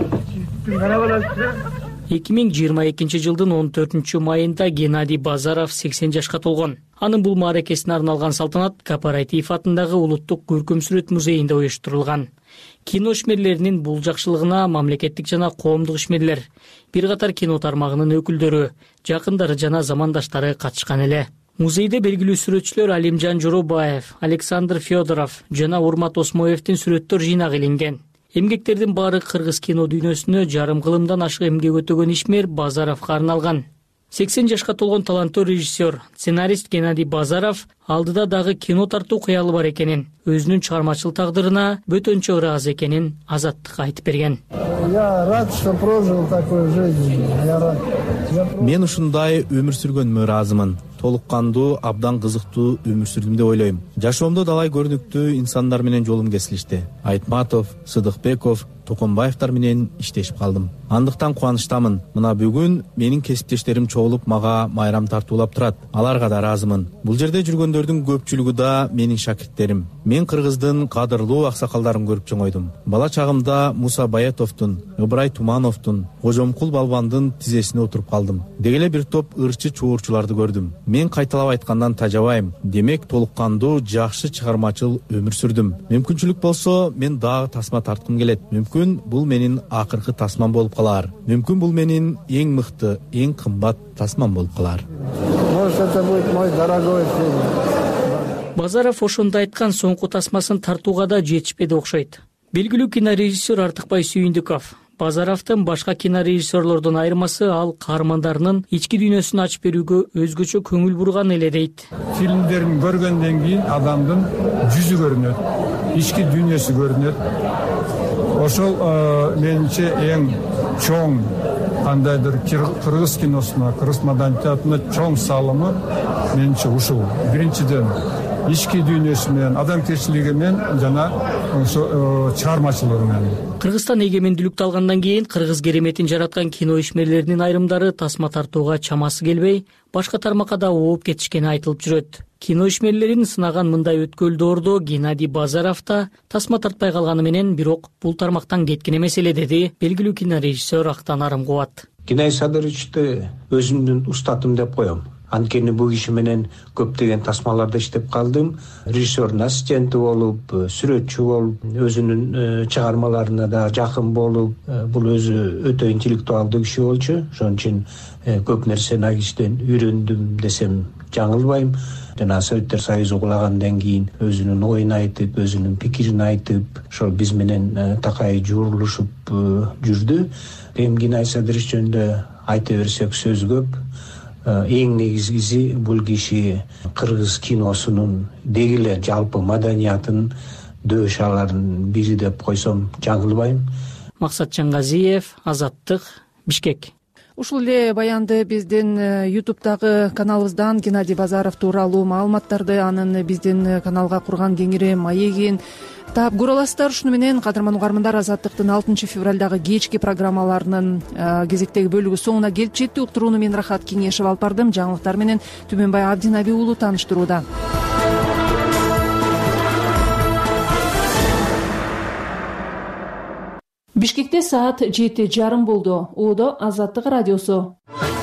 2022 жылдын 14 майында Геннадий Базаров 80 жашка толгон. Анын бул мааракесине арналган салтанат Кооператив атындагы Улуттук көркөм сүрөт музейинде уюштурулган. Кино ишмерлеринин бул жакшылыгына мамлекеттик жана коомдук ишмерлер, бир катар кино тармагынын өкүлдөрү, жакындары жана замандаштары катышкан эле. Музейде белгилүү сүрөтчүлөр Алимжан Жоробаев, Александр Федоров жана Урмат Осмоевдин сүрөттөр жыйнагы илинген. Эмгектердин баары кыргыз кино дүйнөсүнө жарым кылымдан ашык эмгек өтөгөн ишмер Базаровго арналган. 80 жашка толгон таланттуу режиссер, сценарист Геннадий Базаров алдыда дагы кино тартуу кыялы бар экенин, өзүнүн чыгармачыл тагдырына бөтөнчө ыраазы экенин Азаттыкка айтып берген. Я рад, что прожил такую жизнь. Мен ушундай өмүр сүргөнүмө ыраазымын. Толук кандуу, абдан кызыктуу өмүр сүрдүм деп ойлойм. Жашоомдо далай көрүнүктүү инсандар менен жолум кесилишти. Айтматов, Сыдыкбеков, Токонбаевтар менен иштешип калдым. Андыктан кубанычтамын. Мына бүгүн менин кесиптештерим чогулуп мага майрам тартуулап турат. Аларга да ыраазымын. Бул жерде жүргөндөрдүн көпчүлүгү да менин шакирттерим. Мен Кыргыздын кадырлуу аксакалдарын көрүп чоңойдум. Бала чагымда Муса Баятовдун, Ыбырай Тумановдун, Кожомкул Балбандын тизесине отуруп калдым. Дегеле бир топ ырчы чуурчуларды көрдүм. Мен кайталап айткандан тажабайм. Демек толук кандуу, жакшы чыгармачыл өмүр сүрдүм. Мүмкүнчүлүк болсо, мен дагы тасма тарткым келет. Мүмкүн бул менин акыркы тасмам болуп калар. Мүмкүн бул менин эң мыкты, эң кымбат тасмам болуп калар. Может, это будет мой дорогой фильм. Базаров ошондо айткан соңку тасмасын тартууга да жетишпеди окшойт. Белгилүү кинорежиссер Артыкбай Сүйүндүков Базаровдун башка кинорежиссерлордон айырмасы ал каармандарынын ички дүйнөсүн ачып берүүгө өзгөчө көңүл бурган эле дейт. Фильмдерин көргөндөн кийин адамдын жүзү көрүнөт, ички дүйнөсү көрүнөт. Ошол менимче эң чоң кандайдыр кыргыз киносуна, кыргыз маданиятына чоң салымы менимче ушул. Биринчиден ички дүйнөсү менен, адамгерчилиги менен жана ошо чыгармачылыгы менен. Кыргызстан эгемендүүлүктү алгандан кийин кыргыз кереметин жараткан кино ишмерлеринин айрымдары тасма тартууга чамасы келбей, башка тармакка да ооп кетишкени айтылып жүрөт. Кино ишмерлерин сынаган мындай өткөл доордо Геннадий Базаров да тасма тартпай калганы менен, бирок бул тармактан кеткен эмес эле, деди белгилүү кинорежиссер Актан Арымкубат. Геннадий Садыровичти өзүмдүн устатым деп коем. Анткени бул киши менен көптөгөн тасмаларда иштеп калдым. Режиссердун ассистенти болуп, сүрөтчү болуп, өзүнүн чыгармаларына да жакын болуп, бул өзү өтө интеллектуалдуу киши болчу. Ошон үчүн көп нерсени ал кишиден үйрөндүм десем жаңылбайм. Жана Советтер Союзу кулагандан кийин өзүнүн оюн айтып, өзүнүн пикирин айтып, ошол биз менен такай жуурулушуп жүрдү. Эми Геннадий Садырович жөнүндө айта берсек сөз көп. Эң негизгиси бул киши кыргыз киносунун деги эле жалпы маданиятын дөш алардын бири деп койсом жаңылбайм. Максат Чангазиев, Азаттык, Бишкек. Ушул эле баянды биздин YouTube'дагы каналыбыздан Геннадий Базаров тууралуу маалыматтарды анын биздин каналга курган кеңири маегин таап көрө аласыздар. Ушуну менен кадырман угармандар, Азаттыктын 6 февралдагы кечки программаларынын кезектеги бөлүгү соңуна келип жетти. Уктурууну мен Рахат Кеңешев алып бардым. Жаңылыктар менен Түмөнбай Абдинаби уулу тааныштырууда. Бишкекте саат 7:30 болду. Оодо Азаттык радиосу.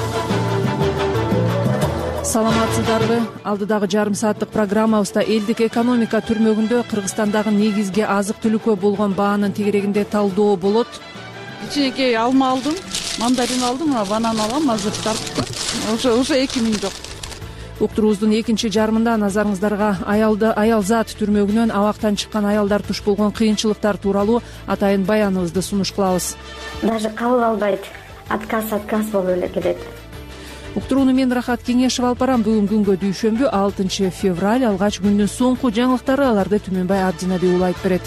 Саламатсыздарбы? Алдыдагы жарым сааттык программабызда элдик экономика түрмөгүндө Кыргызстандагы негизги азык-түлүккө болгон баанын тегерегинде талдоо болот. Кичинекей алма алдым, мандарин алдым, банан алам, азыр тарттым. Ошо 2000 жок. Уктуруубуздун экинчи жарымында назарыңыздарга аялзат түрмөгүнөн абактан чыккан аялдар туш болгон кыйынчылыктар тууралуу атайын баяныбызды сунуш кылабыз. Даже кабыл албайт. Отказ болуп эле келет. Уктурууну мен Рахат Кеңешев алып барам. Бүгүн күнгө дүйшөмбү 6 февраль, алгач күндүн соңку жаңылыктары, аларды Түмөнбай Абдинаби уулу айтып берет.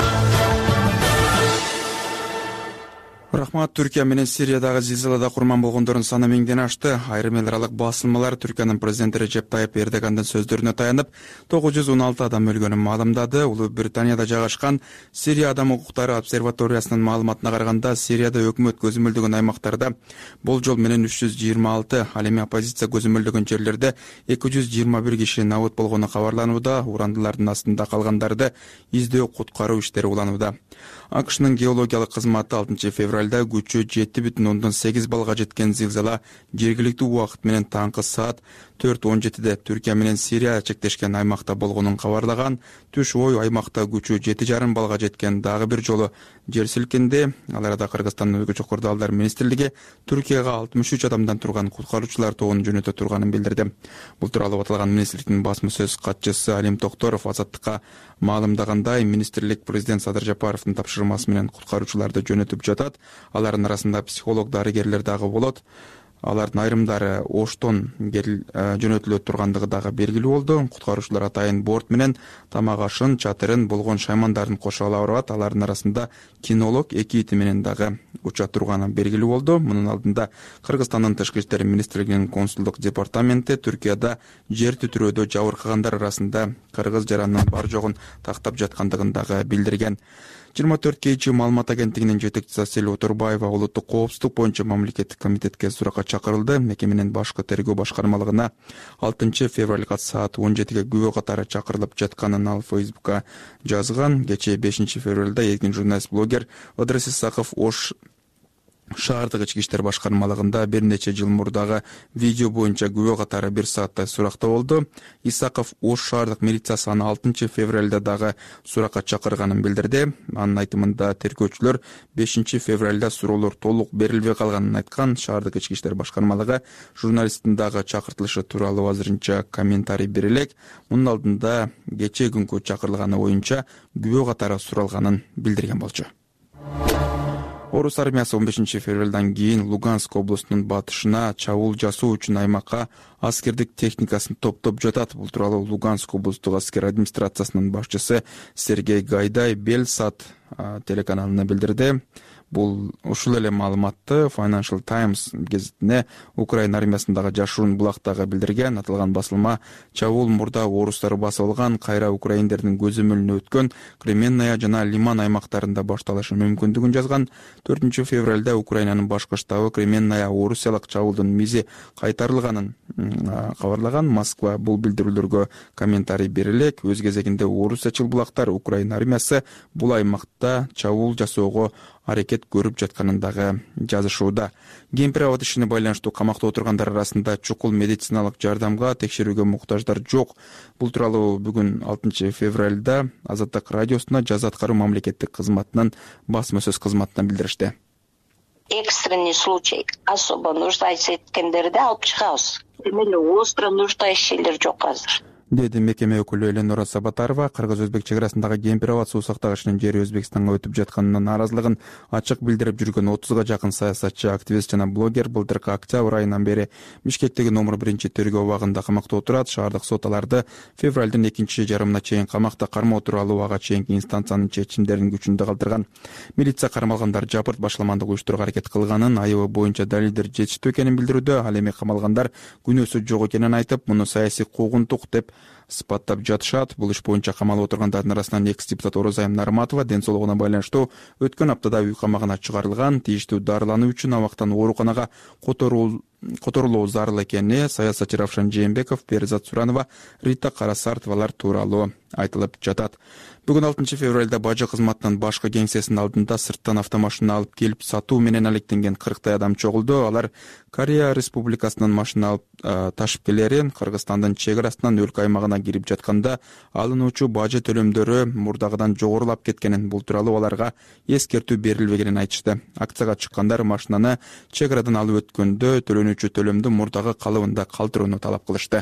Рахмат. Түркия менен Сириядагы зилзалада курман болгондордун саны 1000ден ашты. Айрым эл аралык басылмалар Түркиянын президенти Режеп Тайып Эрдогандын сөздөрүнө таянып 916 адам өлгөнүн маалымдады. Улуу Британияда жайгашкан Сирия адам укуктары обсерваториясынын маалыматына караганда, Сирияда өкмөт көзөмөлдөгөн аймактарда болжол менен 326, ал эми оппозиция көзөмөлдөгөн жерлерде 221 киши набыт болгону кабарланууда. Урандылардын астында калгандарды издөө, куткаруу иштери уланууда. АКШнын геологиялык кызматы 6 февралда күчү 7,8 балга жеткен зилзала жергиликтүү убакыт менен таңкы саат 4:17 Түркия менен Сирия чектешкен аймакта болгонун кабарлаган. Түш ой аймакта күчү 7,5 балга жеткен. Дагы бир жолу жер силкинди. Ал арада Кыргызстандын Өзгөчө Курдалдар министрлиги Түркияга 63 адамдан турган куткаруучулар тобун жөнөтө турганын билдирди. Бул тууралуу аталган министрликтин басма сөз катчысы Алим Токторов Азаттыкка маалымдагандай, министрлик президент Садыр Жапаровдун тапшырмасы менен куткаруучуларды жөнөтүп жатат. Алардын арасында психолог, дарыгерлер дагы болот. Алардын айрымдары Оштон жөнөтүлө тургандыгы дагы белгилүү болду. Куткаруучулар атайын борт менен тамак ашын, чатырын, болгон шаймандарын кошо ала барат. Алардын арасында кинолог 2 ити менен дагы уча турганы белгилүү болду. Мунун алдында Кыргызстандын Тышкы иштер министрлигинин консулдук департаменти Түркияда жер титирөөдө жабыркагандар арасында кыргыз жаранынын бар жогун тактап жаткандыгын дагы билдирген. 24 кечи маалымат агенттигинин жетекчиси Асель Отурбаева улуттук коопсуздук боюнча мамлекеттик комитетке суракка чакырылды. Мекеменин башкы тергөө башкармалыгына 6 февралга саат 17ге күбө катары чакырылып жатканын ал Фейсбукка жазган. Кечээ 5 февралда эркин журналист-блогер Ыдырыс Исаков Ош шаардык ички иштер башкармалыгында бир нече жыл мурдагы видео боюнча күбө катары 1 сааттай суракта болду. Исаков Ош шаардык милициясы аны 6 февралда дагы суракка чакырганын билдирди. Анын айтымында тергөөчүлөр 5 февралда суроолор толук берилбей калганын айткан. Шаардык ички иштер башкармалыгы журналисттин дагы чакыртылышы тууралуу азырынча комментарий бере элек. Мунун алдында кечээ күнгө чакырылганы боюнча күбө катары суралганын билдирген болчу. Орус армиясы 15 февралдан кийин Луганск областынын батышына чабуул жасоо үчүн аймакка аскердик техникасын топтоп жатат. Бул тууралуу Луганск облустук аскер администрациясынын башчысы Сергей Гайдай Белсат телеканалына билдирди. Бул ушул эле маалыматты Financial Times гезитине Украина армиясындагы жашыруун булактагы билдирген. Аталган басылма чабуул мурда орустар басып алган, кайра украиндердин көзөмөлүнө өткөн Кременная жана Лиман аймактарында башталышы мүмкүндүгүн жазган. 4 февралда Украинанын башкы штабы Кременная орусиялык чабуулдун мизи кайтарылганын кабарлаган. Москва бул билдирүүлөргө комментарий бере элек. Өз кезегинде орусчыл булактар Украина армиясы бул аймакта чабуул жасоого аракет көрүп жатканын дагы жазышууда. Кемпир абад ишине байланыштуу камакта отургандар арасында чукул медициналык жардамга, текшерүүгө муктаждар жок. Бул тууралуу бүгүн 6 февралда Азаттык радиосуна жаза аткаруу мамлекеттик кызматынын басма сөз кызматынан билдиришти. Экстренный случай, особо нуждайся эткендерди алып чыгабыз. Демек остро нуждающийлер жок азыр. Деди мекеме өкүлү Эленора Сабатарова. Кыргыз-өзбек чек арасындагы Кемпир абад суу сактагычынын жери Өзбекстанга өтүп жатканына нааразылыгын ачык билдирип жүргөн 30га жакын саясатчы, активист жана блогер былтыркы октябрь айынан бери Бишкектеги номер 1 тергөө абагында камакта отурат. Шаардык сот аларды февралдын 2 жарымына чейин камакта кармоо тууралуу ага чейинки инстанциянын чечимдерин күчүндө калтырган. Милиция кармалгандар жапырт башламандык уюштурууга аракет кылганын, айыбы боюнча далилдер жетиштүү экенин билдирүүдө. Ал эми камалгандар күнөөсү жок экенин айтып, муну саясий куугунтук деп сыпаттап жатышат. Бул иш боюнча камалып отургандардын арасынан экс-депутат Орозайым Нарматова ден соолугуна байланыштуу өткөн аптада үй камагына чыгарылган. Тийиштүү дарылануу үчүн абактан ооруканага которулуу зарыл экени саясатчы Равшан Жээнбеков, Перизат Суранова, Рита Карасартовалар тууралуу айтылып жатат. Бүгүн 6 февралда бажы кызматынын башкы кеңсесинин алдында сырттан автомашина алып келип сатуу менен алектенген 40 адам чогулду. Алар Корея Республикасынын машина алып ташып келерин Кыргызстандын чек арасынан өлкө аймагына кирип жатканда алынуучу бажы төлөмдөрү мурдагыдан жогорулап кеткенин, бул тууралуу аларга эскертүү берилбегенин айтышты. Акцияга чыккандар машинаны чек арадан алып өткөндө төлөнүүчү төлөмдү мурдагы калыбында калтырууну талап кылышты.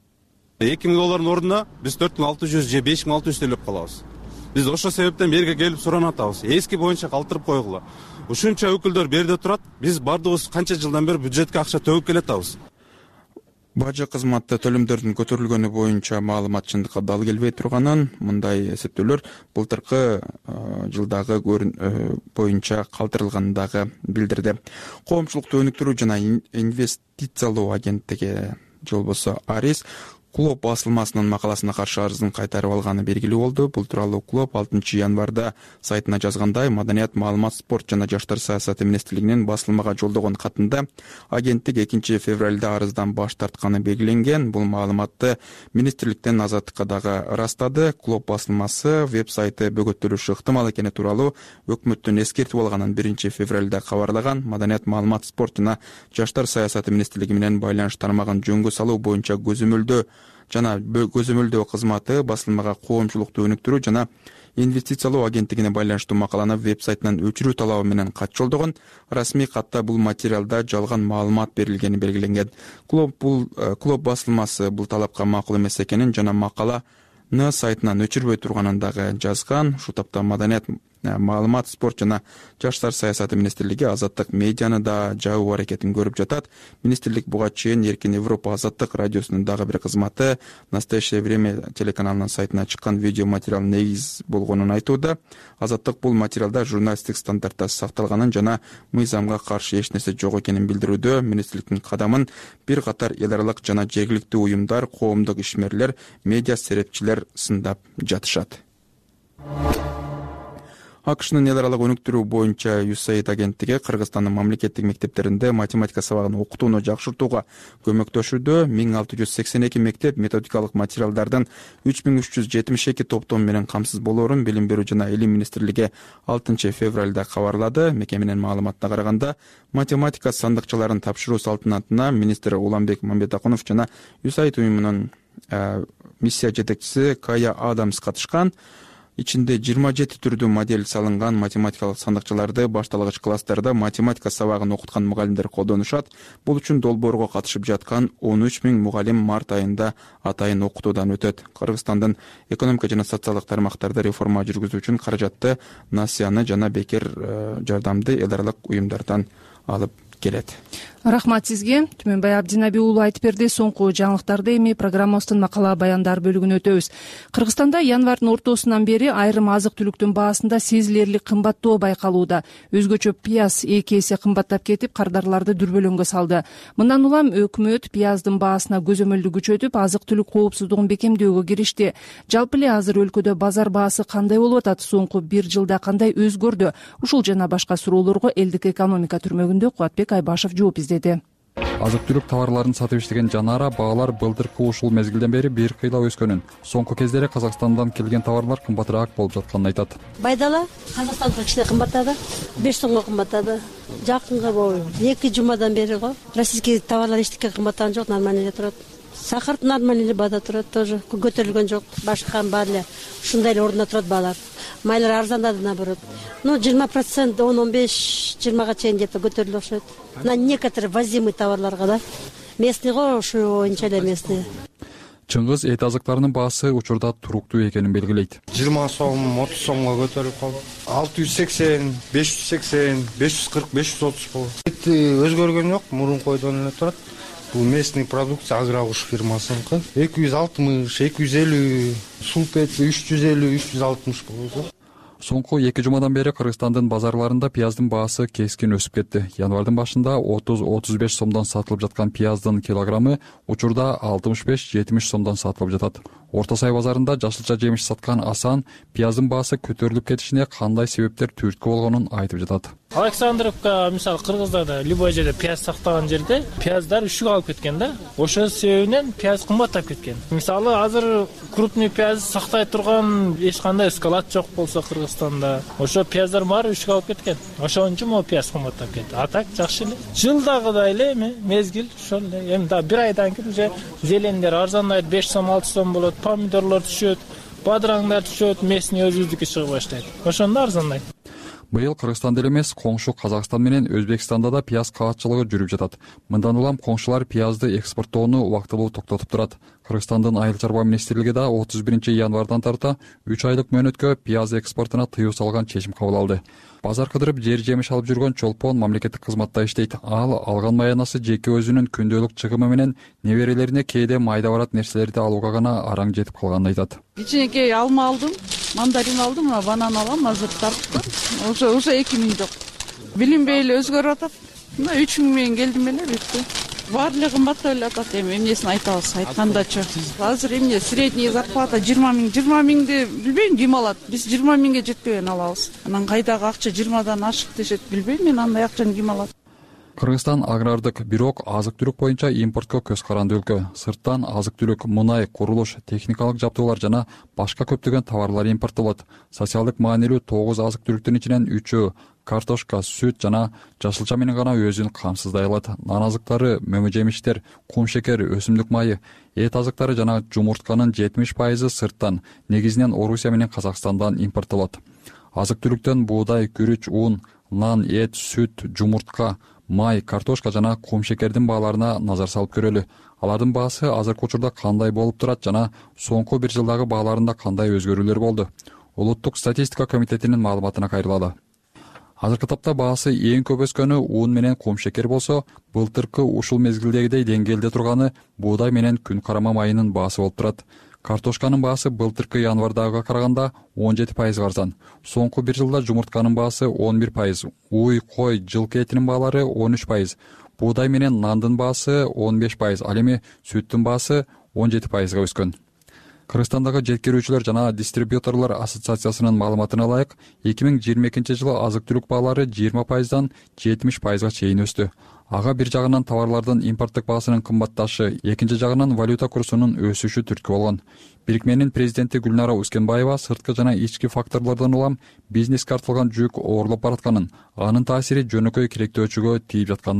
$2000 ордуна биз 4600 же 5600 төлөп калабыз. Биз ошол себептен берге келип суранып атабыз. Эски боюнча калтырып койгула. Ушунча өкүлдөр берде турат. Биз бардыгыбыз канча жылдан бери бюджетке акча төгүп келатабыз. Бажы кызматы төлөмдөрдүн көтөрүлгөнү боюнча маалымат чындыкка дал келбей турганын, мындай эсептөөлөр былтыркы жылдагы боюнча калтырылганын дагы билдирди. Коомчулукту өнүктүрүү жана инвестициялоо агенттиги же болбосо АРИС Клоп басылмасынын макаласына каршы арызын кайтарып алганы белгилүү болду. Бул тууралуу Клоп 6 январда сайтына жазгандай, Маданият, маалымат, спорт жана жаштар саясаты министрлигинин басылмага жолдогон катында агенттик 2 февралда арыздан баш тартканы белгиленген. Бул маалыматты министрликтен Азаттыкка дагы ырастады. Клоп басылмасы веб-сайты бөгөттөлүшү ыктымал экени тууралуу өкмөттүн эскертип алганын 1 февралда кабарлаган. Маданият, маалымат, спорт жана жаштар саясаты министрлиги менен байланыш тармагын жөнгө салуу боюнча көзөмөлдөө кызматы басылмага коомчулукту өнүктүрүү жана инвестициялоо агенттигине байланыштуу макаланы веб-сайтынан өчүрүү талабы менен кат жолдогон. Расмий катта бул материалда жалган маалымат берилгени белгиленген. Клоп басылмасы бул талапка макул эмес экенин жана макаланы сайтынан өчүрбөй турганын дагы жазган. Ушул тапта Маданият, маалымат, спорт жана жаштар саясаты министрлиги Азаттык медианы да жабуу аракетин көрүп жатат. Министрлик буга чейин Эркин Европа Азаттык радиосунун дагы бир кызматы Настоящее время телеканалынын сайтына чыккан видео материал негиз болгонун айтууда. Азаттык бул материалда журналисттик стандарттар сакталганын жана мыйзамга каршы эч нерсе жок экенин билдирүүдө. Министрликтин кадамын бир катар эл аралык жана жергиликтүү уюмдар, коомдук ишмерлер, медиа серепчилер сындап жатышат. АКШнын эл аралык өнүктүрүү боюнча USAID агенттиги Кыргызстандын мамлекеттик мектептеринде математика сабагын окутууну жакшыртууга көмөктөшүүдө. 1682 мектеп методикалык материалдардын 3372 топтом менен камсыз болоорун Билим берүү жана Илим министрлиги 6 февралда кабарлады. Мекеменин маалыматына караганда, математика сандыкчаларын тапшыруу салтанатына министр Уланбек Мамбетакунов жана USAID уюмунун миссия жетекчиси Кая Адамс катышкан. Ичинде 27 түрдүү модель салынган математикалык сандыкчаларды башталгыч класстарда математика сабагын окуткан мугалимдер колдонушат. Бул үчүн долбоорго катышып жаткан 13 000 мугалим март айында атайын окутуудан өтөт. Кыргызстандын экономика жана социалдык тармактарда реформа жүргүзүү үчүн каражатты Насияны жана Бекер жардамды эл аралык уюмдардан алып келет. Рахмат сизге. Түмөнбай Абдинаби уулу айтып берди. Соңку жаңылыктарды эми программабыздын макала баяндар бөлүгүнө өтөбүз. Кыргызстанда январдын ортосунан бери айрым азык түлүктүн баасында сезилерлик кымбаттоо байкалууда. Өзгөчө пияз 2 эсе кымбаттап кетип, кардарларды дүрбөлөңгө салды. Мындан улам өкмөт пияздын баасына көзөмөлдү күчөтүп, азык түлүк коопсуздугун бекемдөөгө киришти. Жалпы эле азыр өлкөдө базар баасы кандай болуп атат? Соңку 1 жылда кандай өзгөрдү? Ушул жана башка суроолорго элдик экономика түрмөгүндө Кубатбек Айбашев жооп издеди. Азык түлүк товарларын сатып иштеген Жанара баалар былтыркы ушул мезгилден бери бир кыйла өскөнүн, соңку кездери Казакстандан келген товарлар кымбатыраак болуп жатканын айтат. Байдала Казакстанга кичине кымбаттады, 5 сомго кымбаттады. Жакынга болду. 2 жумадан бери го. Российский товарлар эчтеке кымбаттаган жок, нормально эле турат. Сахар нормально эле баада турат, тоже көтөрүлгөн жок. Башка баары эле ушундай эле ордуна турат баалар. Майлар арзандады наоборот. 20%, 10-15-20га чейин где-то көтөрүлүп окшойт. На некоторые возимый товарларга да. Местный го ушу боюнча эле местный. Чыңгыз эт азыктарынын баасы учурда туруктуу экенин белгилейт. 20 сом, 30 сомго көтөрүлүп калды. 680, 580, 540, 530 болот. Эт өзгөргөн жок, мурункойдон эле турат. Бул местный продукция Аграуш фирмасыныкы. 260, 250, сулпет 350, 360 болот. Соңку 2 жумадан бери Кыргызстандын базарларында пияздын баасы кескин өсүп кетти. Январдын башында 30-35 сомдон сатылып жаткан пияздын килограммы учурда 65-70 сомдон сатылып жатат. Орто сай базарында жашылча жемиш саткан Асан пияздын баасы көтөрүлүп кетишине кандай себептер түрткү болгонун айтып жатат. Александровка, мисалы Кыргыздарда любой жерде пияз сактаган жерде пияздар үшүк алып кеткен да. Ошо себебинен пияз кымбаттап кеткен. Мисалы азыр крупный пияз сактай турган эч кандай склад жок болсо Кыргызстанда, ошо пияздар баары үшүк алып кеткен. Ошон үчүн могу пияз кымбаттап кетти. А так жакшы эле. Жылдагыдай эле эми мезгил ошол эле. Эми да 1 айдан кийин уже зелендер арзандайт, 5 сом 6 сом болот, помидорлор түшөт, бадыраңдар түшөт, местный өзүбүздүкү чыгып баштайт. Ошондо арзандайт. Быйыл Кыргызстанда эле эмес, коңшу Казакстан менен Өзбекстанда да пияз каатчылыгы жүрүп жатат. Мындан улам коңшулар пиязды экспорттоону убактылуу токтотуп турат. Кыргызстандын Айыл чарба министрлиги да 31 январдан тарта 3 айлык мөөнөткө пияз экспортуна тыюу салган чечим кабыл алды. Базар кыдырып жер жемиш алып жүргөн Чолпон мамлекеттик кызматта иштейт. Ал алган маянасы жеке өзүнүн күндөлүк чыгымы менен неберелерине кээде майда барат нерселерди алууга гана араң жетип калганын айтат. Кичинекей алма алдым, мандарин алдым, банан алам, азыр тарттым. Ошо 2000 жок. Билинбей эле өзгөрүп атат. 3000 менен келдим эле бүттү. Баары эле кымбаттап эле атат. Эми эмнесин айтабыз, айткандачы. Азыр эмне средний зарплата 20 000ди билбейм ким алат. Биз 20 000ге жетпеген алабыз. Анан кайдагы акча 20дан ашык дешет, билбейм мен андай акчаны ким алат. Кыргызстан агрардык, бирок азык-түлүк боюнча импортко көз каранды өлкө. Сырттан азык-түлүк, мунай, курулуш, техникалык жабдуулар жана башка көптөгөн товарлар импорттолот. Социалдык маанилүү 9 азык-түлүктүн ичинен 3-ү картошка, сүт жана жашылча менен гана өзүн камсыздай алат. Нан азыктары, мөмө жемиштер, кум шекер, өсүмдүк майы, эт азыктары жана жумуртканын 70% сырттан, негизинен Орусия менен Казакстандан импорттолот. Азык-түлүктөн буудай, күрүч, ун, нан, эт, сүт, жумуртка, май, картошка жана кум шекердин бааларына назар салып көрөлү. Алардын баасы азыркы учурда кандай болуп турат жана соңку 1 жылдагы бааларында кандай өзгөрүүлөр болду? Улуттук статистика комитетинин маалыматына кайрылалы. Азыркы тапта баасы эң көп өскөнү ун менен кум шекер болсо, былтыркы ушул мезгилдегидей деңгээлде турганы буудай менен күн карама майынын баасы болуп турат. Картошканын баасы былтыркы январдагыга караганда 17% арзан. Соңку 1 жылда жумуртканын баасы 11%, уй, кой, жылкы этинин баалары 13%, буудай менен нандын баасы 15%, ал эми сүттүн баасы 17%га өскөн. Кыргызстандагы жеткирүүчүлөр жана дистрибьюторлор ассоциациясынын маалыматына ылайык, 2022 жылы азык-түлүк баалары 20%дан 70%га чейин өстү. Ага бир жагынан товарлардын импорттук баасынын кымбатташы, экинчи жагынан валюта курсунун өсүшү түрткү болгон. Бирикменин президенти Гүлнара Ускенбаева сырткы жана ички факторлордон улам бизнеске артылган жүк оорлоп баратканын, анын таасири жөнөкөй киректөөчүгө тийип жатканын айтат.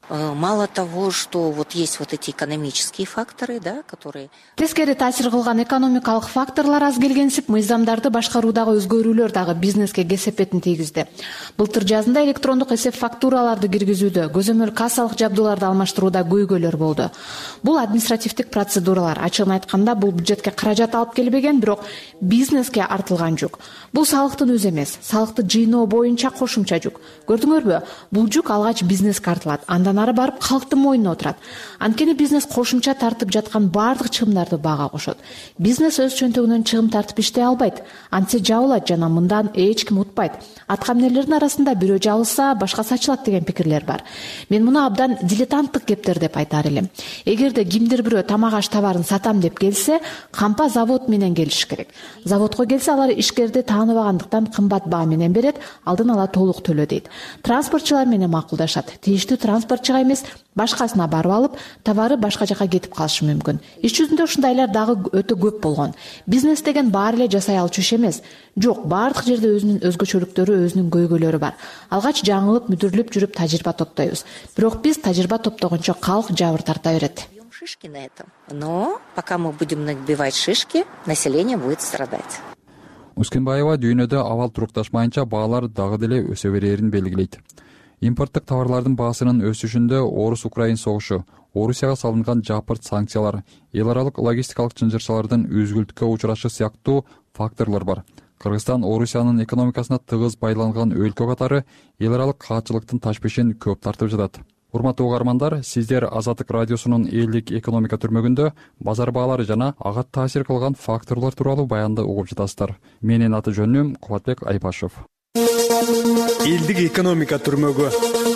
Мало того, что вот есть вот эти экономические факторы, да, которые... Тескери таасир кылган экономикалык факторлор аз келгенсип, мыйзамдарды башкаруудагы өзгөрүүлөр дагы бизнеске кесепетин тийгизди. Былтыр жазында электрондук эсеп фактураларды киргизүүдө, көзөмөл кассалык жабдууларды алмаштырууда көйгөйлөр болду. Бул административдик процедуралар, ачыгын айтканда, бул бюджетке каражат алып келбеген, бирок бизнеске артылган жүк. Бул салыктын өзү эмес, салыкты жыйноо боюнча кошумча жүк. Көрдүңөрбү? Бул жүк алгач бизнеске артылат, андан ары барып калктын мойнуна отурат. Анткени бизнес кошумча тартып жаткан баардык чыгымдарды баага кошот. Бизнес өз чөнтөгүнөн чыгым тартып иштей албайт. Антсе жабылат жана мындан эч ким утпайт. Аткамнерлердин арасында бирөө жабылса, башкасы ачылат деген пикирлер бар. Мен муну абдан дилетанттык кептер деп айтар элем. Эгерде кимдир бирөө тамак аш товарын сатам деп келсе, кампа завод менен келиш керек. Заводко келсе, алар ишкерди тааныбагандыктан кымбат баа менен берет, алдын ала толук төлө дейт. Транспортчулар менен макулдашат. Тийиштүү транспортчуга эмес, башкасына барып алып, товары башка жака кетип калышы мүмкүн. Иш жүзүндө ушундайлар дагы өтө көп болгон. Бизнес деген баары эле жасай алчу иш эмес. Жок, баардык жерде өзүнүн өзгөчөлүктөрү, өзүнүн көйгөйлөрү бар. Алгач жаңылып, мүдүрүлүп жүрүп тажрыйба топтойбуз. Бирок биз тажрыйба топтогончо калк жабыр тарта берет. Шишки на этом. Но пока мы будем набивать шишки, население будет страдать. Ускенбаева дүйнөдө абал турукташмайынча баалар дагы деле өсө берерин белгилейт. Импорттук товарлардын баасынын өсүшүндө Орус-Украин согушу, Орусияга салынган жапырт санкциялар, эл аралык логистикалык чынжырчалардын үзгүлтүккө учурашы сыяктуу факторлор бар. Кыргызстан Орусиянын экономикасына тыгыз байланган өлкө катары эл аралык каатчылыктын ташбешин көп тартып жатат. Урматтуу угармандар, сиздер Азаттык радиосунун элдик экономика түрмөгүндө базар баалары жана ага таасир кылган факторлор тууралуу баянды угуп жатасыздар. Менин аты жөнүм Кубатбек Айпашев. Элдик экономика түрмөгү.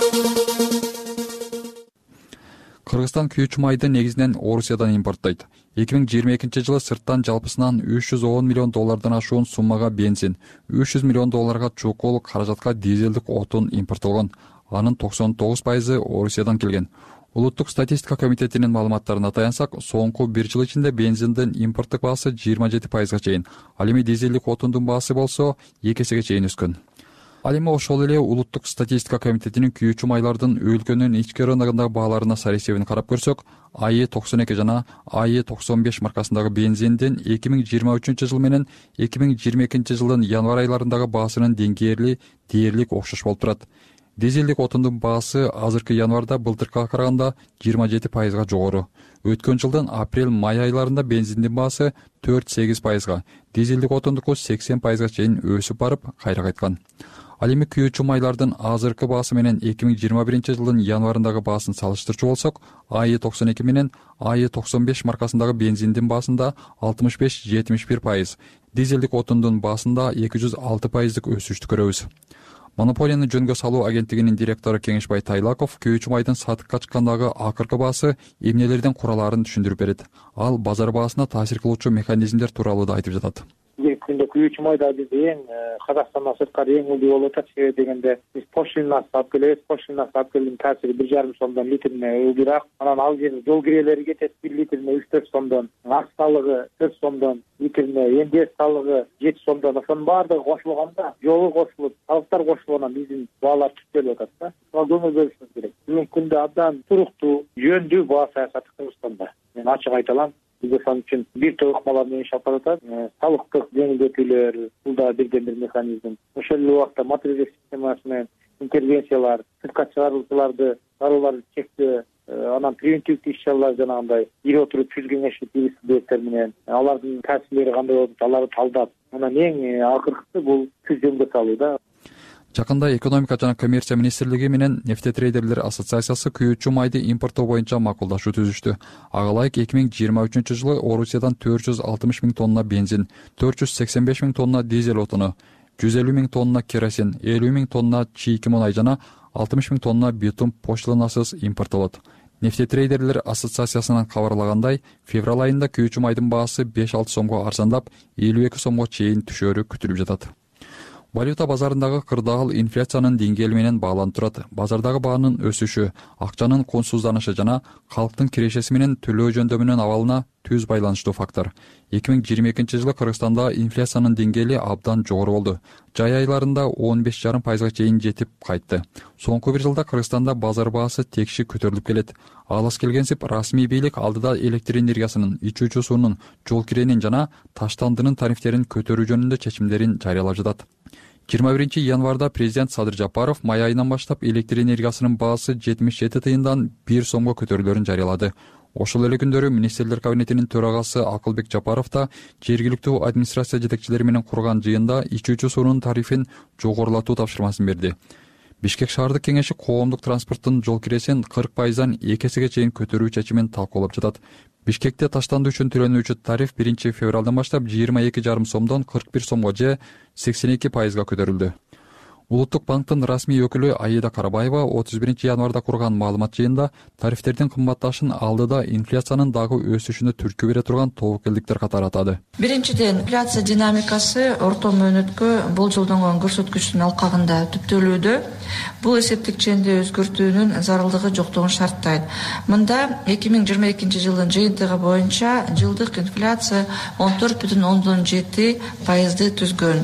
Кыргызстан күйүүчү майды негизинен Орусиядан импорттойт. 2022 жылы сырттан жалпысынан $310 миллион ашуун суммага бензин, $300 миллион чукул каражатка дизелдик отун импорттолгон. Анын 99% Орусиядан келген. Улуттук статистика комитетинин маалыматтарына таянсак, соңку 1 жыл ичинде бензиндин импорттук баасы 27%га чейин, ал эми дизелдик отундун баасы болсо 2 эсеге чейин өскөн. Ал эми ошол эле Улуттук статистика комитетинин күйүүчү майлардын өлкөнүн ички рыногундагы бааларына сар эсебин карап көрсөк, АЕ92 жана АЕ95 маркасындагы бензиндин 2023 жыл менен 2022 жылдын январь айларындагы баасынын деңгээли дээрлик окшош болуп турат. Дизелдик отундун баасы азыркы январда былтыркыга караганда 27%га жогору. Өткөн жылдын апрель-май айларында бензиндин баасы 4-8%га, дизелдик отундуку 80%га чейин өсүп барып, кайра кайткан. Ал эми күйүүчү майлардын азыркы баасы менен 2021 жылдын январындагы баасын салыштырчу болсок, АЕ92 менен АЕ95 маркасындагы бензиндин баасында 65-71%, дизелдик отундун баасында 206%дык өсүштү көрөбүз. Монополияны жөнгө салуу агенттигинин директору Кеңешбай Тайлаков күйүүчү майдын сатыкка чыккандагы акыркы баасы эмнелерден куралаарын түшүндүрүп берет. Ал базар баасына таасир кылуучу механизмдер тууралуу да айтып жатат. Күндө күйүүчү майда биз эң Казакстандан сырткары эң ылдый болуп атат. Себеби дегенде биз пошлинасы алып келебиз. Пошлинасы алып келгендин таасири 1,5 сомдон литрине ылдыйраак. Анан ал жерде жол кирелери кетет 1 литрине 3-4 сомдон, ак салыгы 4 сомдон литрине, эмдес салыгы 7 сомдон. Ошонун баардыгы кошулганда, жолу кошулуп, салыктар кошулганда биздин баалар түштөлүп атат да. Ошол көңүл бөлүшүбүз керек. Бүгүнкү күндө абдан туруктуу, жөндүү баа саясаты Кыргызстанда. Мен ачык айта алам. Биз ошон үчүн бир топ ыкмалар менен иш алып атат. Салыктык жеңилдетүүлөр, бул да бирден бир механизм. Ошол эле убакта материалдык системасы менен интервенциялар, сыртка чыгаруучуларды чыгарууларды чектөө, анан превентивдик иш-чаралар жанагындай ири отуруп жүз кеңешип биз субъекттер менен алардын таасирлери кандай болуп, аларды талдап, анан эң акыркысы бул күз жөнгө салуу да. Жакында экономика жана коммерция министрлиги менен нефтетрейдерлер ассоциациясы күйүүчү майды импорттоо боюнча макулдашуу түзүштү. Ага ылайык 2023 жылы Орусиядан 460 миң тонна бензин, 485 миң тонна дизель отуну, 150 миң тонна керосин, 50 миң тонна чийки мунай жана 60 миң тонна битум пошлинасыз импорттолот. Нефтетрейдерлер ассоциациясынан кабарлагандай, февраль айында күйүүчү майдын баасы 5-6 сомго арзандап, 52 сомго чейин түшөрү күтүлүп жатат. Валюта базарындагы кырдаал инфляциянын деңгээли менен бааланып турат. Базардагы баанын өсүшү, акчанын кунсузданышы жана калктын кирешеси менен төлөө жөндөмүнүн абалына түз байланыштуу фактор. 2022 жылы Кыргызстанда инфляциянын деңгээли абдан жогору болду. Жай айларында 15,5% чейин жетип кайтты. Соңку бир жылда Кыргызстанда базар баасы текши көтөрүлүп келет. Алыс келгенсип расмий бийлик алдыда электр энергиясынын, ичүүчү суунун, жол киренин жана таштандынын тарифтерин көтөрүү жөнүндө чечимдерин жарыялап жатат. 21 январда президент Садыр Жапаров май айынан баштап электр энергиясынын баасы 77 тыйындан 1 сомго көтөрүлөрүн жарыялады. Ошол эле күндөрү министрлер кабинетинин төрагасы Акылбек Жапаров да жергиликтүү администрация жетекчилери менен курган жыйында ичүүчү суунун тарифин жогорулатуу тапшырмасын берди. Бишкек шаардык кеңеши коомдук транспорттун жол киресин 40%дан 2 эсеге чейин көтөрүү чечимин талкуулап жатат. Бишкекте таштанды үчүн төлөнүүчү тариф 1 февралдан баштап 22,5 сомдон 41 сомго же 82%га көтөрүлдү. Улуттук банктын расмий өкүлү Аида Карабаева 31 январда курган маалымат жыйында тарифтердин кымбатташын алдыда инфляциянын дагы өсүшүнө түрткү бере турган тобокелдиктер катары атады. Биринчиден, инфляция динамикасы орто мөөнөткө болжолдонгон көрсөткүчтүн алкагында түптөлүүдө. Бул эсептик ченди өзгөртүүнүн зарылдыгы жоктугун шарттайт. Мында 2022 жылдын жыйынтыгы боюнча жылдык инфляция 14,7% түзгөн.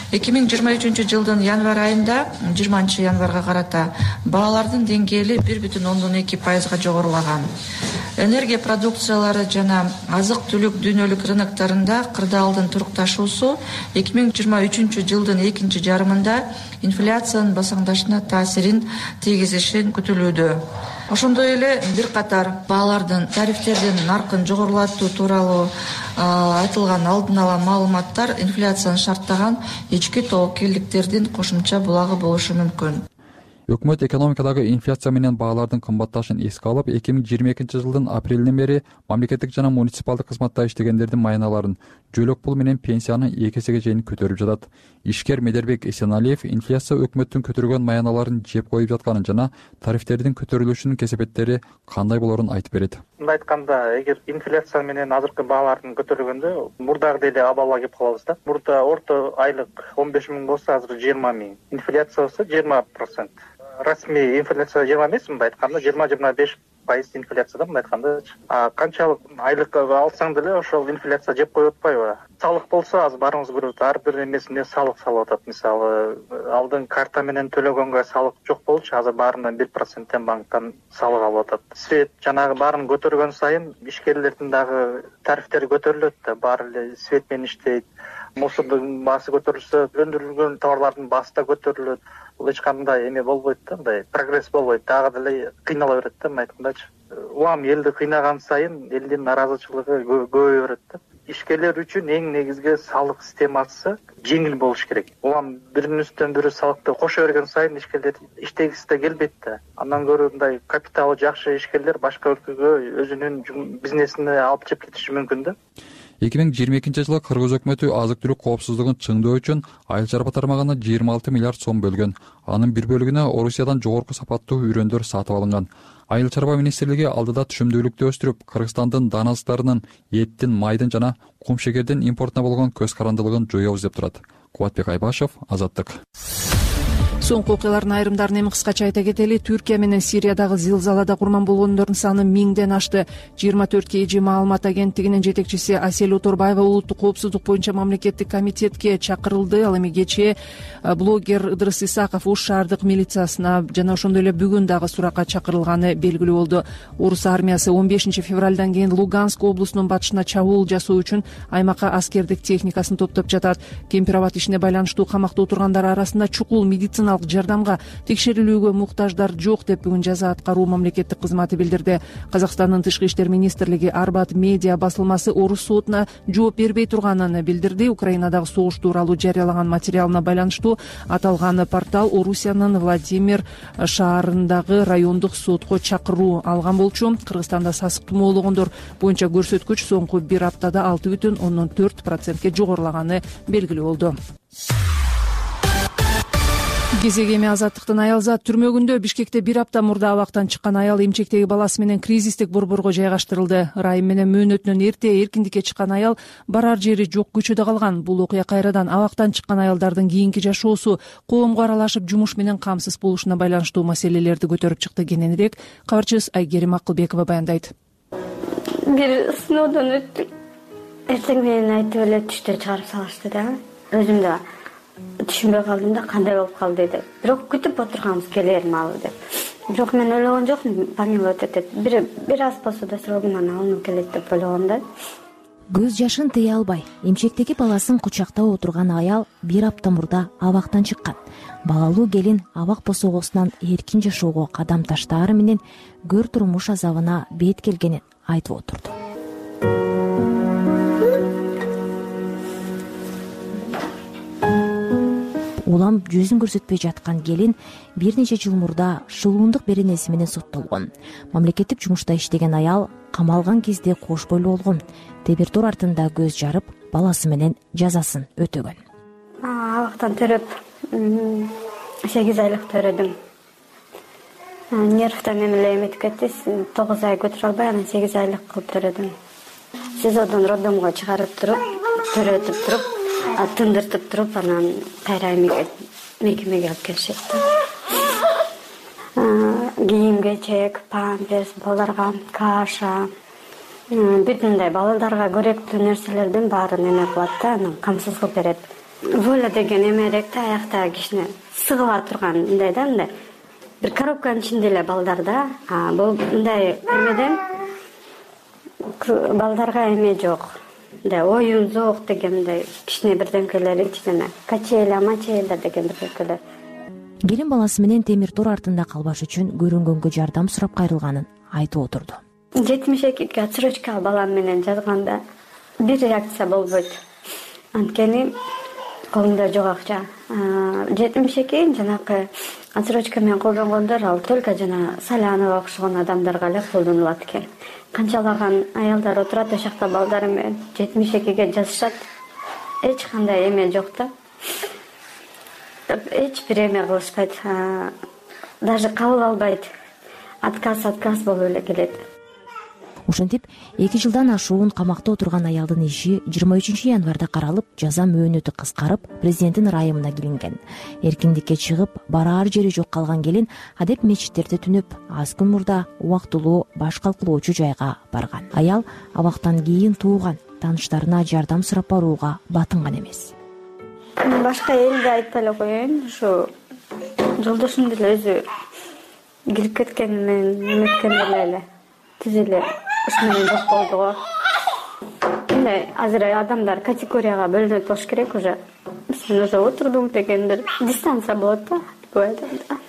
2023 жылдын январ айында 20 январга карата баалардын деңгээли 1,2%га жогорулаган. Энергия продукциялары жана азык-түлүк дүйнөлүк рыноктарында кырдаалдын турукташуусу 2023 жылдын экинчи жарымында инфляциянын басаңдашына таасирин тийгизишин күтүлүүдө. Ошондой эле бир катар баалардын тарифтердин наркын жогорулатуу тууралуу айтылган алдын ала маалыматтар инфляцияны шарттаган ички тобокелдиктердин кошумча булагы болушу мүмкүн. Өкмөт экономикадагы инфляция менен баалардын кымбатташын эске алып, 2022 жылдын апрелинен бери мамлекеттик жана муниципалдык кызматта иштегендердин майналарын, жөлөк пул менен пенсияны 2 эсеге чейин көтөрүп жатат. Ишкер Медербек Эсеналиев инфляция өкмөттүн көтөргөн майналарын жеп коюп жатканын жана тарифтердин көтөрүлүшүнүн кесепеттери кандай болорун айтып берет. Мындай айтканда, эгер инфляция менен азыркы баалардын көтөрүлгөндө мурдагы эле абалга келип калабыз да. Мурда орто айлык 15 000 болсо, азыр 20 000. Инфляция болсо 20%. Расмий инфляция 20 эмес, мындай айтканда 20-25% инфляция да, мындай айтканда. Канчалык айлык алсаң деле ошол инфляция жеп коюп атпайбы? Салык болсо азыр баарыңыз көрүп, ар бир эмесине салык салып атат. Мисалы, алдын карта менен төлөгөнгө салык жок болчу, азыр баарынан 1%тен банктан салык алып атат. Свет жанагы баарын көтөргөн сайын ишкерлердин дагы тарифтери көтөрүлөт да, баары эле свет менен иштейт. Мусордун баасы көтөрүлсө, өндүрүлгөн товарлардын баасы да көтөрүлөт. Бул эч кандай эме болбойт да, мындай прогресс болбойт. Дагы деле кыйнала берет да, мындай айткандачы. Улам элди кыйнаган сайын элдин наразычылыгы көбөйө берет да. Ишкерлер үчүн эң негизги салык системасы жеңил болуш керек. Улам биринин үстүнөн бири салыкты кошо берген сайын ишкерлер иштегиси да келбейт да. Андан көрө мындай капиталы жакшы ишкерлер башка өлкөгө өзүнүн бизнесине алып чыгып кетиши мүмкүн да. 2022 жылы Кыргыз өкмөтү азык-түлүк коопсуздугун чыңдоо үчүн айыл чарба тармагына 26 миллиард сом бөлгөн. Анын бир бөлүгүнө Орусиядан жогорку сапаттуу үрөндөр сатып алынган. Айыл чарба министрлиги алдыда түшүмдүүлүктү өстүрүп, Кыргызстандын даназыктарынын, эттин, майдын жана кум шекердин импортуна болгон көз карандылыгын жоёбуз деп турат. Кубатбек Айбашев, Азаттык. Соңку окуялардын айрымдарын эми кыскача айта кетели. Түркия менен Сириядагы зилзалада курман болгондордун саны 1000ден ашты. 24 KG маалымат агенттигинин жетекчиси Асель Оторбаева улуттук коопсуздук боюнча мамлекеттик комитетке чакырылды. Ал эми кечээ блогер Ыдырыс Исаков Ош шаардык милициясына жана ошондой эле бүгүн дагы суракка чакырылганы белгилүү болду. Орус армиясы 15 февралдан кийин Луганск облусунун батышына чабуул жасоо үчүн аймакка аскердик техникасын топтоп жатат. Кемпир-абад ишине байланыштуу камакта отургандар арасында чукул медициналык жардамга текшерилүүгө муктаждар жок деп бүгүн жаза аткаруу мамлекеттик кызматы билдирди. Казакстандын тышкы иштер министрлиги Арбат медиа басылмасы Орус сотуна жооп бербей турганын билдирди. Украинадагы согуш тууралуу жарыялаган материалына байланыштуу аталган портал Орусиянын Владимир шаарындагы райондук сотко чакыруу алган болчу. Кыргызстанда сасык тумоологондор боюнча көрсөткүч соңку бир аптада 6,4%ке жогорулаганы белгилүү болду. Кезек эми Азаттыктын аялзат түрмөгүндө Бишкекте бир апта мурда абактан чыккан аял эмчектеги баласы менен кризистик борборго жайгаштырылды. Райым менен мөөнөтүнөн эрте эркиндикке чыккан аял барар жери жок көчөдө калган. Бул окуя кайрадан абактан чыккан аялдардын кийинки жашоосу, коомго аралашып жумуш менен камсыз болушуна байланыштуу маселелерди көтөрүп чыкты. Кененирээк кабарчыбыз Айгерим Акылбекова баяндайт. Бир сыноодон өттүк. эртең менен айтып эле түштө чыгарып салышты да. Өзүм да түшүнбөй калдым да, кандай болуп калды деп. Бирок күтүп отурганбыз келер маалы деп. Бирок мен ойлогон жокмун, помимо өтөт. Бир аз болсо да срогунан алынып келет деп ойлогом да. Көз жашын тыя албай, эмчектеги баласын кучактап отурган аял бир апта мурда абактан чыккан. Балалуу келин абак босогосунан эркин жашоого кадам таштаары менен көр турмуш азабына бет келгенин айтып отурду. Улам жүзүн көрсөтпөй жаткан келин бир нече жыл мурда шылуундук беренеси менен соттолгон. Мамлекеттик жумушта иштеген аял камалган кезде кош бойлуу болгон. Тебир-тур артында көз жарып, баласы менен жазасын өтөгөн. Абактан төрөп 8 айлык төрөдүм. Нервтен эмеле эметип кетти. 9 ай көтөрө албай, анан 8 айлык кылып төрөдүм. СИЗОдон роддомго чыгарып туруп, төрөтүп туруп, тындыртып туруп, анан кайра мекемеге алып келишет. Кийим-кечек, памперс, балдарга каша, бүтүндөй балдарга көрөктүү нерселердин баарын эме кылат да, анан камсыз кылып берет. Воля деген эмерек да, аякта кичине сыгыла турган мындай да, мындай бир коробканын ичинде эле балдар да. Бул мындай эмеден балдарга эме жок. Мындай оюн зоок деген мындай кичине бирдемкелер ичинде, качеля, мачеля деген бирдемкелер. Келин баласы менен темир-тур артында калбаш үчүн көрүнгөнгө жардам сурап кайрылганын айтып отурду. 72 отсрочка балам менен жазганда бир реакция болбойт. Анткени колумда жок акча. 72 жанакы отсрочка менен колдонгондор ал только жана Салянова окшогон адамдарга эле колдонулат экен. Канчалаган аялдар отурат ошол жакта балдары менен 72ге жазышат. Эч кандай эме жок да. Эч бир эме кылышпайт. Даже кабыл албайт. Отказ болуп эле келет. Ошентип, 2 жылдан ашуун камакта отурган аялдын иши 23 январда каралып, жаза мөөнөтү кыскарып, президенттин ырайымына килинген. Эркиндикке чыгып, бараар жери жок калган келин адеп мечиттерде түнөп, аз күн мурда убактылуу баш калкылоочу жайга барган. Аял абактан кийин тууган, тааныштарына жардам сурап барууга батынган эмес. Башка элди айтпай эле коеюн, ушу жолдошум деле өзү кирип кеткени менен эметкен эле түз эле ушу менен жок болду го. Мындай азыр адамдар категорияга бөлүнөт болуш керек уже. Мен уже отурдум деген бир дистанция болот да, көп адамда.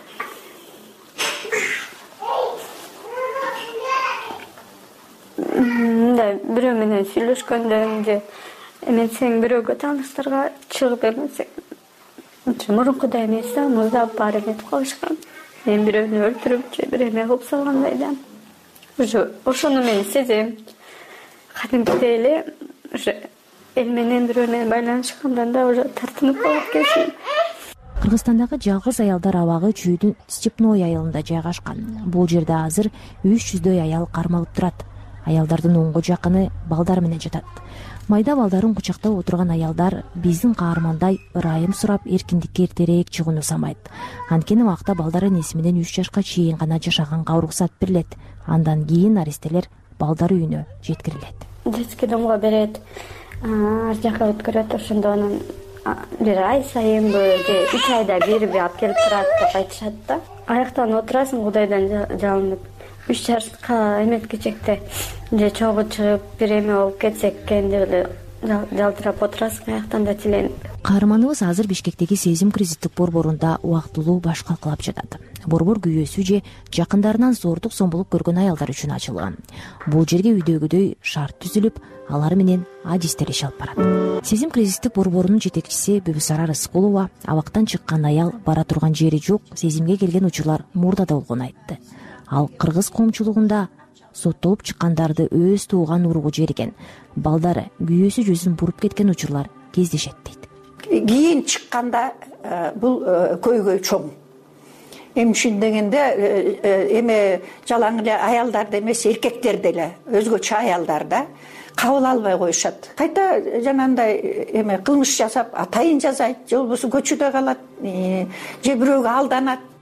Мындай бирөө менен сүйлөшкөндөн же эметсең бирөөгө тааныштарга чыгып эметсең, мурункудай эмес да, муздап баары эметип калышкан. Мен бирөөнү өлтүрүп же бир эме кылып салгандай да. Ошону мен сезем. Кадимкидей эле уже эл менен бирөө менен байланышкандан да уже тартынып калып кетсин. Кыргызстандагы жалгыз аялдар абагы Чүйдүн Степной айылында жайгашкан. Бул жерде азыр 300дөй аял кармалып турат. Аялдардын оңго жакыны балдар менен жатат. Майда балдарын кучактап отурган аялдар биздин каармандай ырайым сурап эркиндикке эртерээк чыгууну самайт. Анткени убакта балдар энеси менен 3 жашка чейин гана жашаганга уруксат берилет. Андан кийин арестелер балдар үйүнө жеткирилет. Детский домго берет, ар жака өткөрөт, ошондо анан бир ай сайынбы же 3 айда бирби алып келип турат деп айтышат да. Аяктан отурасың Кудайдан жалынып. 3 жашка эметкичекте же чогуу чыгып бир эме болуп кетсек экен деп эле жалтырап отурасың, аяктан да тиленип. Каарманыбыз азыр Бишкектеги Сезим кризистик борборунда убактылуу баш калкалап жатат. Борбор күйөөсү же жакындарынан зордук зомбулук көргөн аялдар үчүн ачылган. Бул жерге үйдөгүдөй шарт түзүлүп, алар менен адистер иш алып барат. Сезим кризистик борборунун жетекчиси Бүбүсара Рыскулова абактан чыккан аял бара турган жери жок, Сезимге келген учурлар мурда да болгонун айтты. Ал кыргыз коомчулугунда соттолуп чыккандарды өз тууган уругу жерген, балдары күйөөсү жүзүн буруп кеткен учурлар кездешет дейт. Кийин чыкканда бул көйгөй чоң. Эмшин дегенде эме жалаң эле аялдар эмес, эркектер деле, өзгөчө аялдар да кабыл албай коюшат. Кайта жанандай эме кылмыш жасап, атайын жасайт, же болбосо көчөдө калат, же бирөөгө алданат.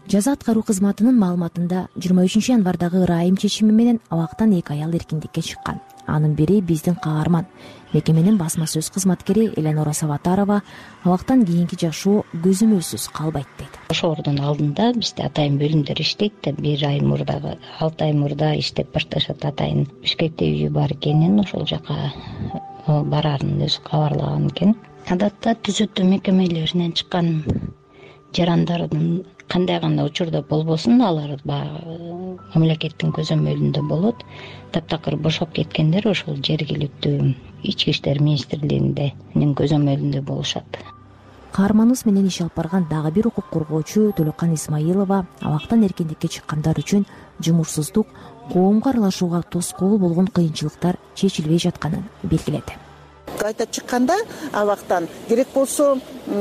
жаза аткаруу кызматынын маалыматында 23 январдагы ырайым чечими менен абактан 2 аял эркиндикке чыккан. Анын бири биздин каарман. Мекеменин басма сөз кызматкери Эленора Саватарова абактан кийинки жашоо көзөмөлсүз калбайт дейт. Ошолордун алдында бизде атайын бөлүмдөр иштейт да, 1 ай мурда, 6 ай мурда иштеп башташат. Атайын Бишкекте үйү бар экенин, ошол жака барарын өзү кабарлаган экен. Адатта түзөтүү мекемелеринен чыккан жарандардын кандай гана учурда болбосун, алар мамлекеттин көзөмөлүндө болот. Таптакыр бошоп кеткендер ошол жергиликтүү ички иштер министрлигинин көзөмөлүндө болушат. Каарманыбыз менен иш алып барган дагы бир укук коргоочу Төлөкан Исмаилова абактан эркиндикке чыккандар үчүн жумушсуздук, коомго аралашууга тоскоол болгон кыйынчылыктар чечилбей жатканын белгиледи. Кайта чыкканда абактан керек болсо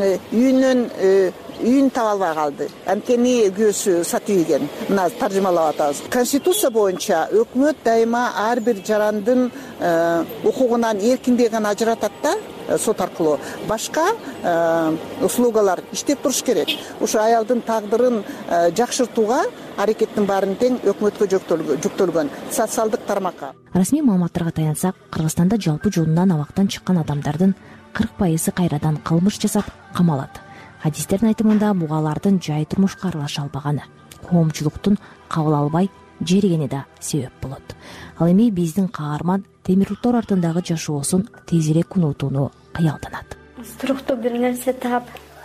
үйүн таба албай калды. Анткени күйөөсү сатып ийген. Мына таржымалап атабыз. Конституция боюнча өкмөт дайыма ар бир жарандын укугунан эркиндигин ажыратат да, сот аркылуу. Башка услугалар иштеп туруш керек. Ушу аялдын тагдырын жакшыртууга аракеттин баарын тең өкмөткө жүктөлгөн социалдык тармакка. Расмий маалыматтарга таянсак, Кыргызстанда жалпы жолунан абактан чыккан адамдардын 40% кайрадан кылмыш жасап камалат. Хадистердин айтымында бугалардын жай турмушка аралаша албаганы, коомчулуктун кабыл албай жергени да себеп болот. Ал эми биздин каарман темирлуктор артындагы жашоосун тезирээк унутууну кыялданат. Структур бир нерсе таап,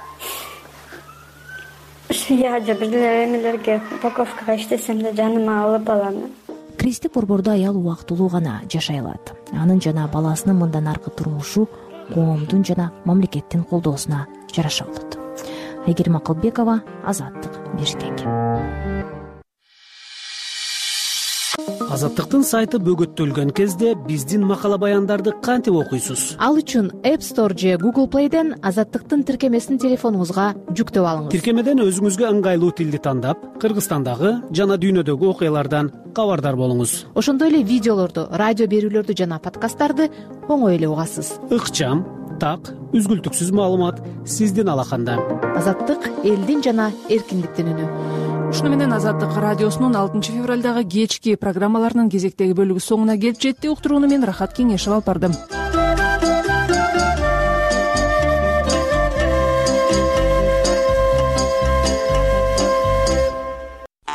шияжа бирлерге упаковкага иштесем да жаныма алып алам. Кризистик борбордо аял убактылуу гана жашай алат. Анын жана баласынын мындан аркы турмушу коомдун жана мамлекеттин колдоосуна жараша болот. Айгерим Акылбекова, Азаттык, Бишкек. Азаттыктын сайты бөгөттөлгөн кезде биздин макала баяндарды кантип окуйсуз? Ал үчүн App Store же Google Play'ден Азаттыктын тиркемесин телефонуңузга жүктөп алыңыз. Тиркемеден өзүңүзгө ыңгайлуу тилди тандап, Кыргызстандагы жана дүйнөдөгү окуялардан кабардар болуңуз. Ошондой эле видеолорду, радио берүүлөрдү жана подкасттарды оңой эле угасыз. Ыкчам, так, үзгүлтүксүз маалымат сиздин алаканда. Азаттык элдин жана эркиндиктин үнү. Ушуну менен Азаттык радиосунун 6 февралдагы кечки программаларынын кезектеги бөлүгү соңуна келип жетти. Уктурууну мен Рахат Кеңешев алып бардым.